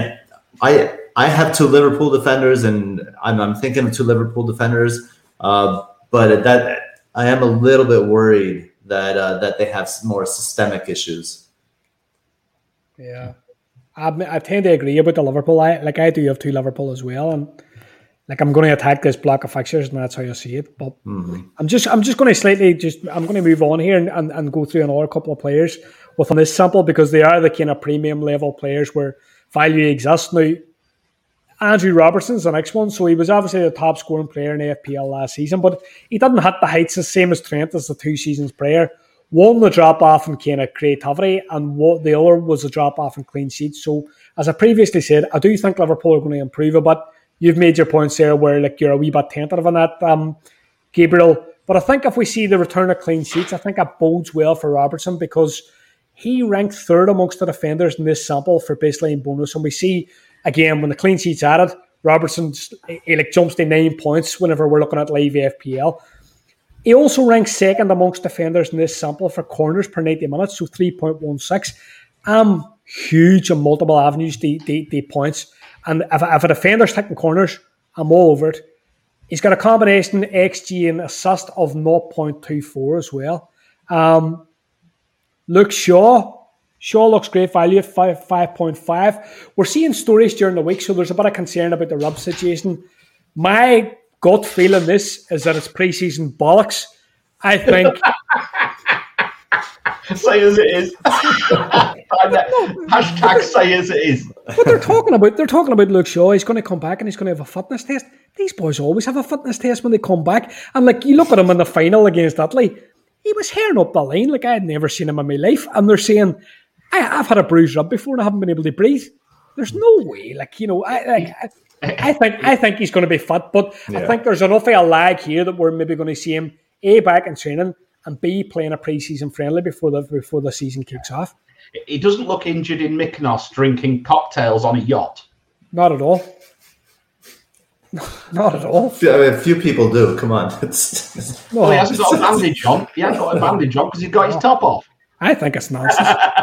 I have 2 Liverpool defenders, and I'm thinking of 2 Liverpool defenders, but that I am a little bit worried that they have some more systemic issues. Yeah, I tend to agree about the Liverpool. I do have 2 Liverpool as well, and I'm going to attack this block of fixtures, and that's how I see it. But I'm just going to I'm going to move on here and go through another couple of players within this sample because they are the kind of premium level players where value exists now. Andrew Robertson's the next one. So he was obviously the top scoring player in AFPL last season, but he didn't hit the heights the same as Trent as the 2 seasons prior. One, the drop off in kind of creativity, and the other was a drop off in clean sheets. So, as I previously said, I do think Liverpool are going to improve a bit. You've made your points there where you're a wee bit tentative on that, Gabriel. But I think if we see the return of clean sheets, I think that bodes well for Robertson, because he ranked third amongst the defenders in this sample for baseline bonus. And we see, again, when the clean sheets added, Robertson jumps to 9 points whenever we're looking at live FPL. He also ranks second amongst defenders in this sample for corners per 90 minutes, so 3.16. Huge on multiple avenues, the points. And if a defender's taking corners, I'm all over it. He's got a combination XG and assist of 0.24 as well. Luke Shaw looks great value at 5.5. We're seeing stories during the week, so there's a bit of concern about the Rub situation. My gut feeling this is that it's pre-season bollocks. I think. Say as it is. Hashtag say as it is. But they're talking about Luke Shaw. He's going to come back and he's going to have a fitness test. These boys always have a fitness test when they come back. And you look at him in the final against Italy, he was hairing up the line like I had never seen him in my life. And they're saying, I've had a bruised rib before and I haven't been able to breathe. There's no way. I think he's going to be fit, but yeah. I think there's enough of a lag here that we're maybe going to see him A, back in training, and B, playing a pre-season friendly before the season kicks off. He doesn't look injured in Mykonos drinking cocktails on a yacht. Not at all. Not at all. I mean, a few people do. Come on. He hasn't got a bandage on. He hasn't got a bandage on because he's got his top off. I think it's nonsense.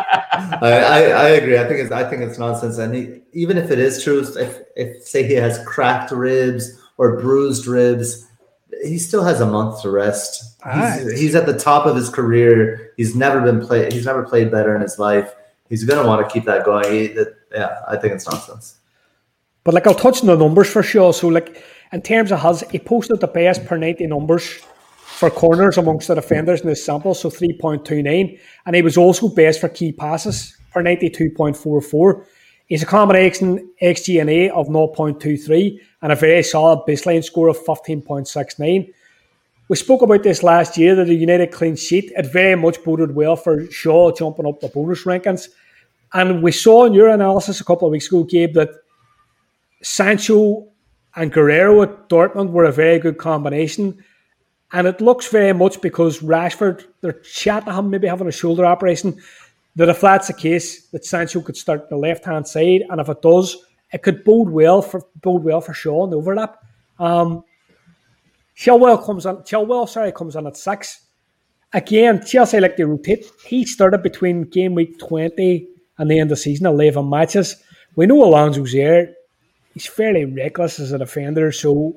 I agree. I think it's nonsense. And even if it is true, if say he has cracked ribs or bruised ribs, he still has a month to rest. He's at the top of his career. He's never played better in his life. He's going to want to keep that going. I think it's nonsense. But I'll touch on the numbers for sure. So in terms of he posted the best per 90 numbers for corners amongst the defenders in this sample, so 3.29, and he was also best for key passes per 92.44. He's a combination XG&A of 0.23 and a very solid baseline score of 15.69. We spoke about this last year, that the United clean sheet, it very much boded well for Shaw jumping up the bonus rankings. And we saw in your analysis a couple of weeks ago, Gabe, that Sancho and Guerrero at Dortmund were a very good combination. And it looks very much because Rashford, they're chatting him, maybe having a shoulder operation, that if that's the case, that Sancho could start the left-hand side. And if it does, it could bode well for Shaw in the overlap. Chilwell comes on at 6. Again, Chelsea like to rotate. He started between game week 20 and the end of the season, 11 matches. We know Alonso's there. He's fairly reckless as a defender, so...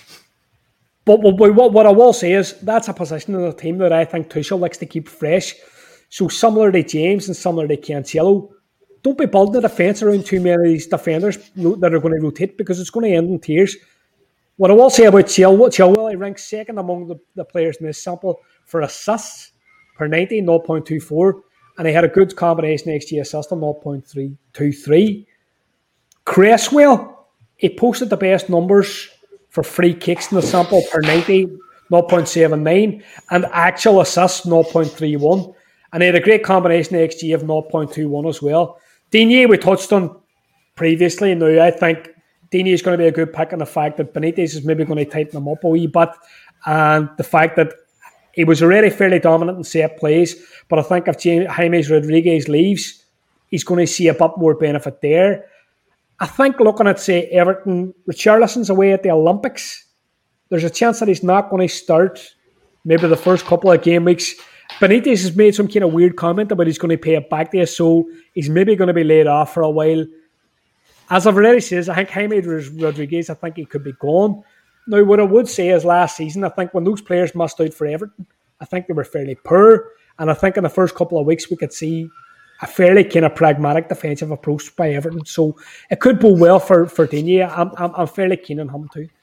But what I will say is that's a position in the team that I think Tuchel likes to keep fresh. So similar to James and similar to Cancelo, don't be building a defence around too many of these defenders that are going to rotate, because it's going to end in tears. What I will say about Chilwell, he ranks second among the players in this sample for assists per 90, 0.24, and he had a good combination XG assist of 0.323. Cresswell, he posted the best numbers for free kicks in the sample per 90, 0.79, and actual assists, 0.31. And he had a great combination XG of 0.21 as well. Digne, we touched on previously. Now, I think Digne is going to be a good pick on the fact that Benitez is maybe going to tighten him up a wee bit. And the fact that he was already fairly dominant in set plays. But I think if James Rodriguez leaves, he's going to see a bit more benefit there. I think looking at, say, Everton, Richarlison's away at the Olympics. There's a chance that he's not going to start maybe the first couple of game weeks. Benitez has made some kind of weird comment about he's going to pay it back there, so he's maybe going to be laid off for a while. As I've already said, I think Jaime Rodriguez, I think he could be gone. Now, what I would say is last season, I think when those players missed out for Everton, I think they were fairly poor, and I think in the first couple of weeks we could see a fairly kind of pragmatic defensive approach by Everton. So it could go well for Digne. I'm fairly keen on him too.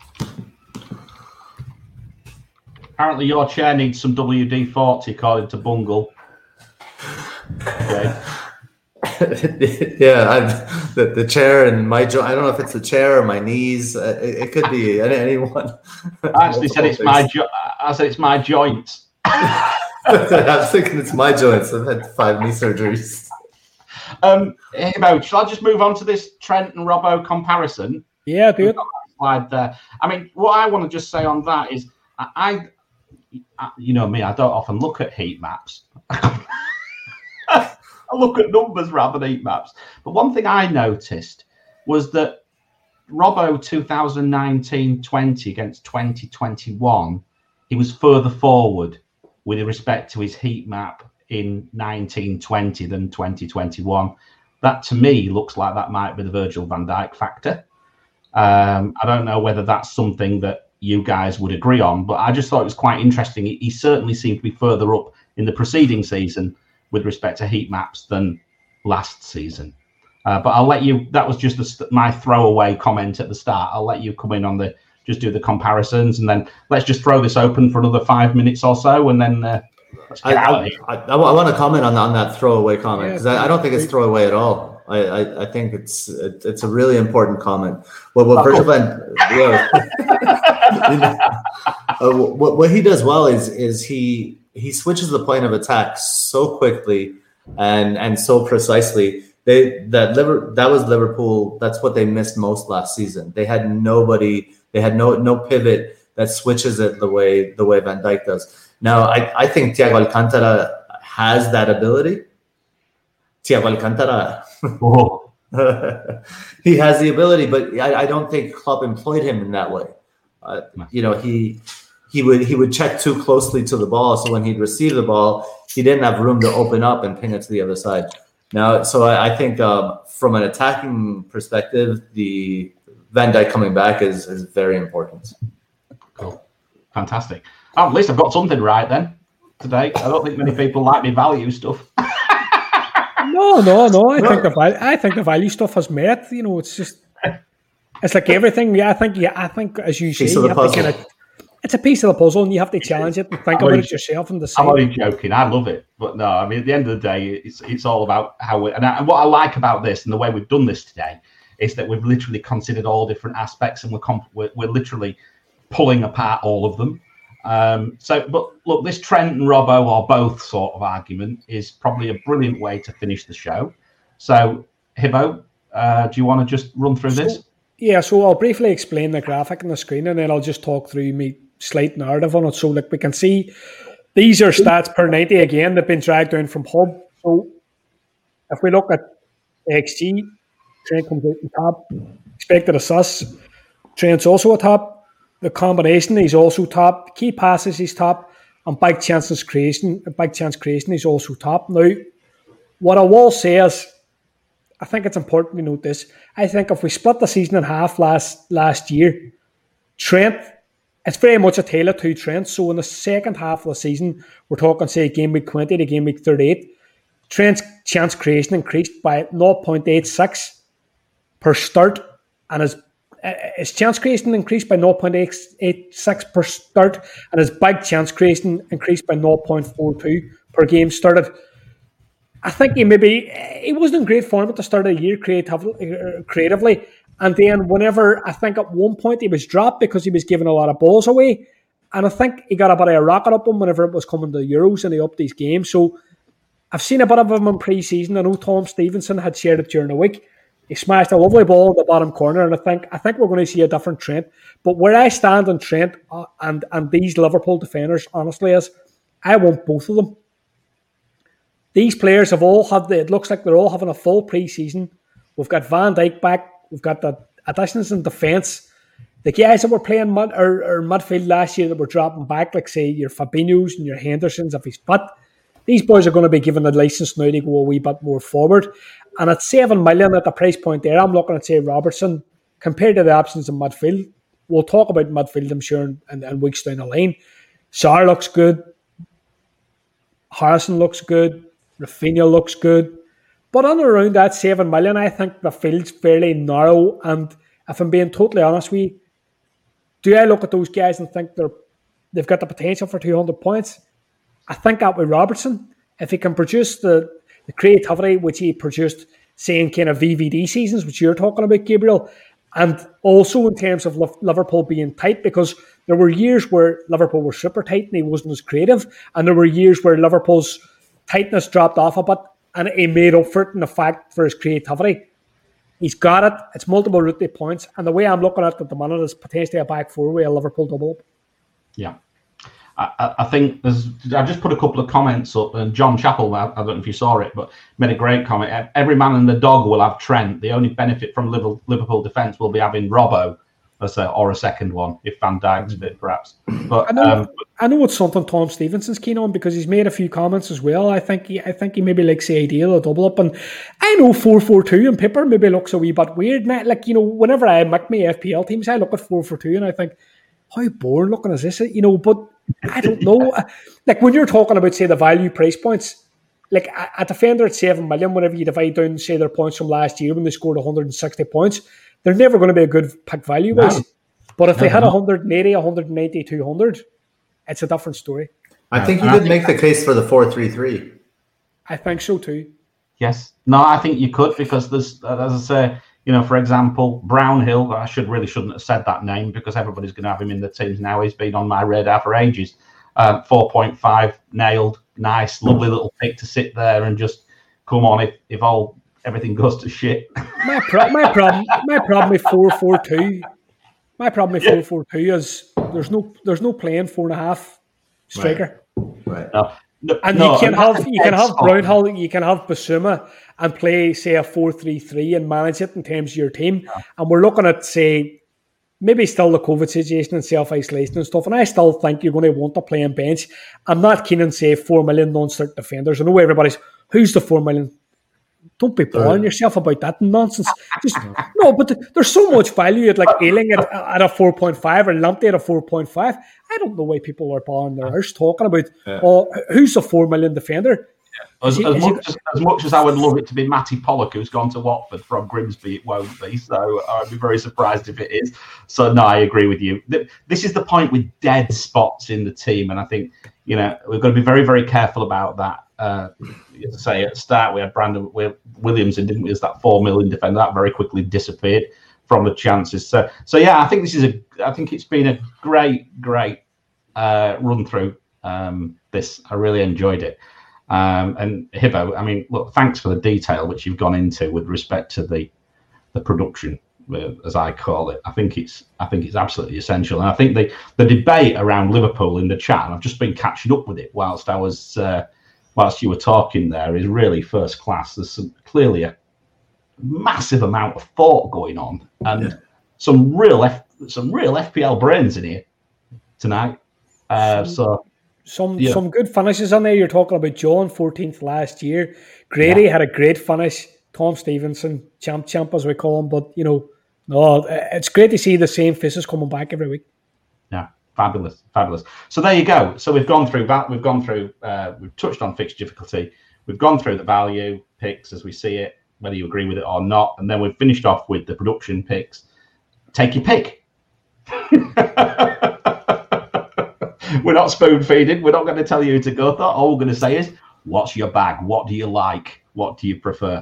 Apparently your chair needs some WD-40, according to Bungle. Okay. Yeah, the chair and my joint. I don't know if it's the chair or my knees. It could be anyone. I actually said it's my joint. I was thinking it's my joints. I've had 5 knee surgeries. Hibbo, shall I just move on to this Trent and Robbo comparison? Yeah, do it. Slide there. I mean, what I want to just say on that is, I you know me, I don't often look at heat maps. I look at numbers rather than heat maps. But one thing I noticed was that Robbo 2019-20 against 2021, he was further forward with respect to his heat map in 1920 than 2021. That to me looks like that might be the Virgil van Dijk factor. I don't know whether that's something that you guys would agree on, but I just thought it was quite interesting. He certainly seemed to be further up in the preceding season with respect to heat maps than last season. But I'll let you, that was just my throwaway comment at the start. I'll let you come in on just do the comparisons, and then let's just throw this open for another 5 minutes or so, and then let's get out of here. I want to comment on that throwaway comment, because I don't think it's throwaway at all. I think it's a really important comment. Virgil van, what he does well is he switches the point of attack so quickly and so precisely. That was Liverpool. That's what they missed most last season. They had nobody. They had no pivot that switches it the way Van Dijk does. Now, I think Thiago Alcantara has that ability. Thiago Alcantara, he has the ability, but I don't think Klopp employed him in that way. He would check too closely to the ball, so when he'd receive the ball, he didn't have room to open up and ping it to the other side. Now, so I think from an attacking perspective, the Van Dijk coming back is very important. Cool. Fantastic. At least I've got something right then today. I don't think many people like me value stuff. No. I think the value stuff has merit. You know, it's like everything. Yeah, I think as you say, you have to it's a piece of the puzzle, and you have to challenge it and think about it yourself and decide. I'm only joking. I love it, but no. I mean, at the end of the day, it's all about how and what I like about this and the way we've done this today is that we've literally considered all different aspects, and we're literally pulling apart all of them. But look, this Trent and Robbo or both sort of argument is probably a brilliant way to finish the show. So, Hibbo, do you want to just run through this? Yeah, so I'll briefly explain the graphic on the screen, and then I'll just talk through me slight narrative on it. So, like we can see, these are stats per 90 again. They've been dragged down from Hub. So, if we look at XG, Trent comes out on top. Expected assists, Trent's also a top. The combination, he's also top. Key passes, he's top. And big chance creation, he's also top. Now, what I will say is, I think it's important to note this. I think if we split the season in half last year, Trent, it's very much a tale of two Trents. So in the second half of the season, we're talking, say, game week 20 to game week 38, Trent's chance creation increased by 0.86 per start, and his chance creation increased by 0.86 per start, and his big chance creation increased by 0.42 per game started. I think he wasn't in great form at the start of the year creatively, and then whenever, I think at one point he was dropped because he was giving a lot of balls away, and I think he got a bit of a rocket up him whenever it was coming to the Euros and he upped these games. So I've seen a bit of him in pre-season. I know Tom Stevenson had shared it during the week. He smashed a lovely ball in the bottom corner, and I think we're going to see a different Trent. But where I stand on Trent and these Liverpool defenders, honestly, is I want both of them. These players have all had it looks like they're all having a full pre-season. We've got Van Dijk back. We've got the additions in defence. The guys that were playing midfield last year that were dropping back, like say your Fabinho's and your Hendersons, if he's fit, these boys are going to be given the licence now to go a wee bit more forward. And at 7 million at the price point there, I'm looking at, say, Robertson, compared to the options in midfield. We'll talk about midfield, I'm sure, in weeks down the line. Sarr looks good. Harrison looks good. Rafinha looks good. But on around that 7 million, I think the field's fairly narrow. And if I'm being totally honest with you, do I look at those guys and think they've got the potential for 200 points? I think that with Robertson, if he can produce the creativity which he produced, say, in kind of VVD seasons, which you're talking about, Gabriel, and also in terms of Liverpool being tight, because there were years where Liverpool were super tight and he wasn't as creative, and there were years where Liverpool's tightness dropped off a bit and he made up for it in the fact for his creativity. He's got it. It's multiple route to points, and the way I'm looking at it at the minute is potentially a back four with a Liverpool double up. Yeah. I think I just put a couple of comments up, and John Chappell, I don't know if you saw it, but made a great comment. Every man and the dog will have Trent. The only benefit from Liverpool defence will be having Robbo or a second one if Van Dijk's a bit, perhaps. But I know it's something Tom Stevenson's keen on because he's made a few comments as well. I think he maybe likes the idea of a double up, and I know 4-4-2 on paper maybe looks a wee bit weird. Like, whenever I make my FPL teams, I look at 4-4-2 and I think, how boring looking is this? But I don't know. Like when you're talking about, say, the value price points, like a defender at 7 million, whenever you divide down, say, their points from last year when they scored 160 points, they're never going to be a good pick value wise. No. But if they had 180, 190, 200, it's a different story. I think you could make the case for the 4-3-3. I think so too. Yes. No, I think you could because there's, as I say, for example, Brownhill, I shouldn't have said that name because everybody's going to have him in the teams now. He's been on my radar for ages. 4.5 nailed, nice, lovely little pick to sit there and just come on if everything goes to shit. My problem with 4-4-2. My problem with 4-4-2 is there's no playing 4.5 striker. Right. And you can have Brownhill, you can have Basuma and play, say, a 4-3-3 and manage it in terms of your team. Yeah. And we're looking at, say, maybe still the COVID situation and self-isolation and stuff. And I still think you're going to want to play on bench. I'm not keen on, say, 4 million non-start defenders. I know everybody's, who's the 4 million? Don't be boring yourself about that nonsense. No, but there's so much value at like Ayling at a 4.5 or Lamptey at a 4.5. I don't know why people are bothering their arse talking about who's the 4 million defender. As much as I would love it to be Matty Pollock, who's gone to Watford from Grimsby, it won't be. So I'd be very surprised if it is. So no, I agree with you. This is the point with dead spots in the team, and I think we've got to be very, very careful about that. As I say, at the start we had Brandon Williams in, didn't we, as that 4 million defender. That very quickly disappeared from the chances. So yeah, I think it's been a great run through. This I really enjoyed it. And Hibbo, I mean, look, thanks for the detail which you've gone into with respect to the production, as I call it. I think it's absolutely essential, and I think the debate around Liverpool in the chat, and I've just been catching up with it whilst you were talking there, is really first class. There's clearly a massive amount of thought going on, and some real FPL brains in here tonight. Some good finishes on there. You're talking about John 14th last year. Grady had a great finish. Tom Stevenson, champ as we call him. But it's great to see the same faces coming back every week. Yeah, fabulous. So there you go. So we've gone through that. We've touched on fixture difficulty. We've gone through the value picks as we see it, whether you agree with it or not, and then we've finished off with the production picks. Take your pick. We're not spoon feeding. We're not going to tell you who to go. All we're going to say is, what's your bag? What do you like? What do you prefer?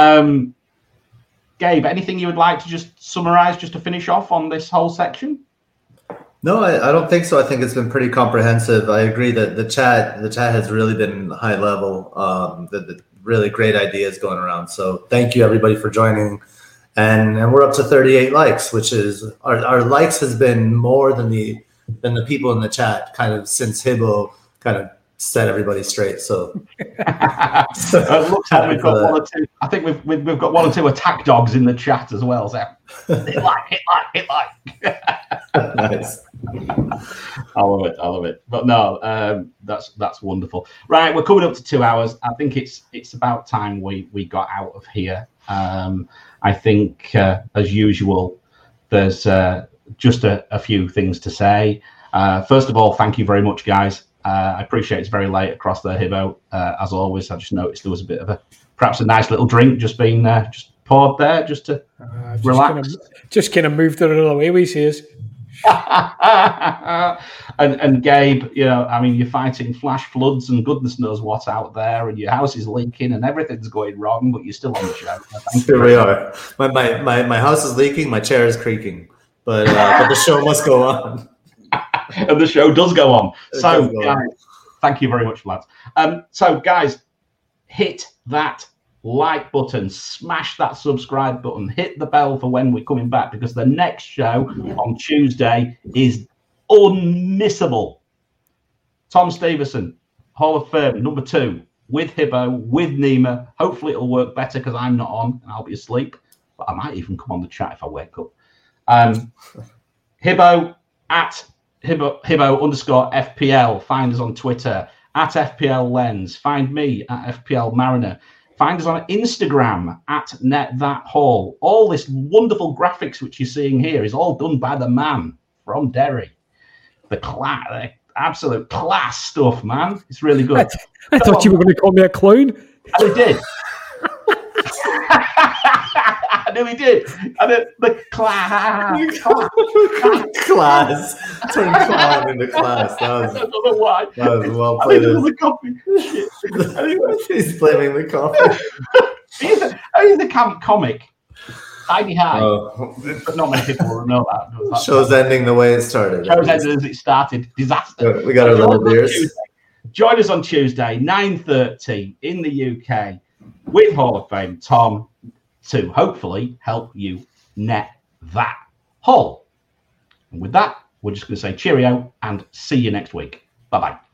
Gabe, anything you would like to just summarise, just to finish off on this whole section? No, I don't think so. I think it's been pretty comprehensive. I agree that the chat has really been high level. The really great ideas going around. So thank you everybody for joining. And we're up to 38 likes, which is our likes has been more than the people in the chat kind of since Hibbo kind of set everybody straight. So looks like we've got one or two. I think we've got 1 or 2 attack dogs in the chat as well. So hit like. Nice. I love it. But no, that's wonderful. Right, we're coming up to 2 hours. I think it's about time we got out of here. I think as usual, there's just a few things to say. First of all, thank you very much, guys. I appreciate it's very late across there, Hibbo. As always, I just noticed there was a bit of perhaps a nice little drink just being just poured there just to relax. Just kind of moved it out of the way, we see us. and Gabe, I mean, you're fighting flash floods and goodness knows what out there, and your house is leaking and everything's going wrong, but you're still on the show. Here we are. My house is leaking, my chair is creaking, but the show must go on. And the show does go on. So, go guys, on. thank you very much, lads. So, guys, hit that like button, smash that subscribe button, hit the bell for when we're coming back, because the next show on Tuesday is unmissable. Tom Stevenson, Hall of Fame, number 2, with Hibbo, with Nima. Hopefully it'll work better because I'm not on and I'll be asleep. But I might even come on the chat if I wake up. Hibbo at Hibbo_FPL. Find us on Twitter at FPL Lens. Find me at FPL Mariner. Find us on Instagram at NetThatHall. All this wonderful graphics which you're seeing here is all done by the man from Derry. The absolute class stuff, man. It's really good. I thought you were going to call me a clown. And he did. I knew he did. And the class. Class. Turn clown into class. I don't know why. That was well played. The coffee. Anyway. He's blaming the coffee. He's the camp comic. Tiny high. But not many people will know that. Show's ending the way it started. Show's ending as it started. Disaster. We got our little beers. Join us on Tuesday, 9:30 in the UK with Hall of Fame Tom to hopefully help you net that Hall. And with that, we're just going to say cheerio and see you next week. Bye-bye.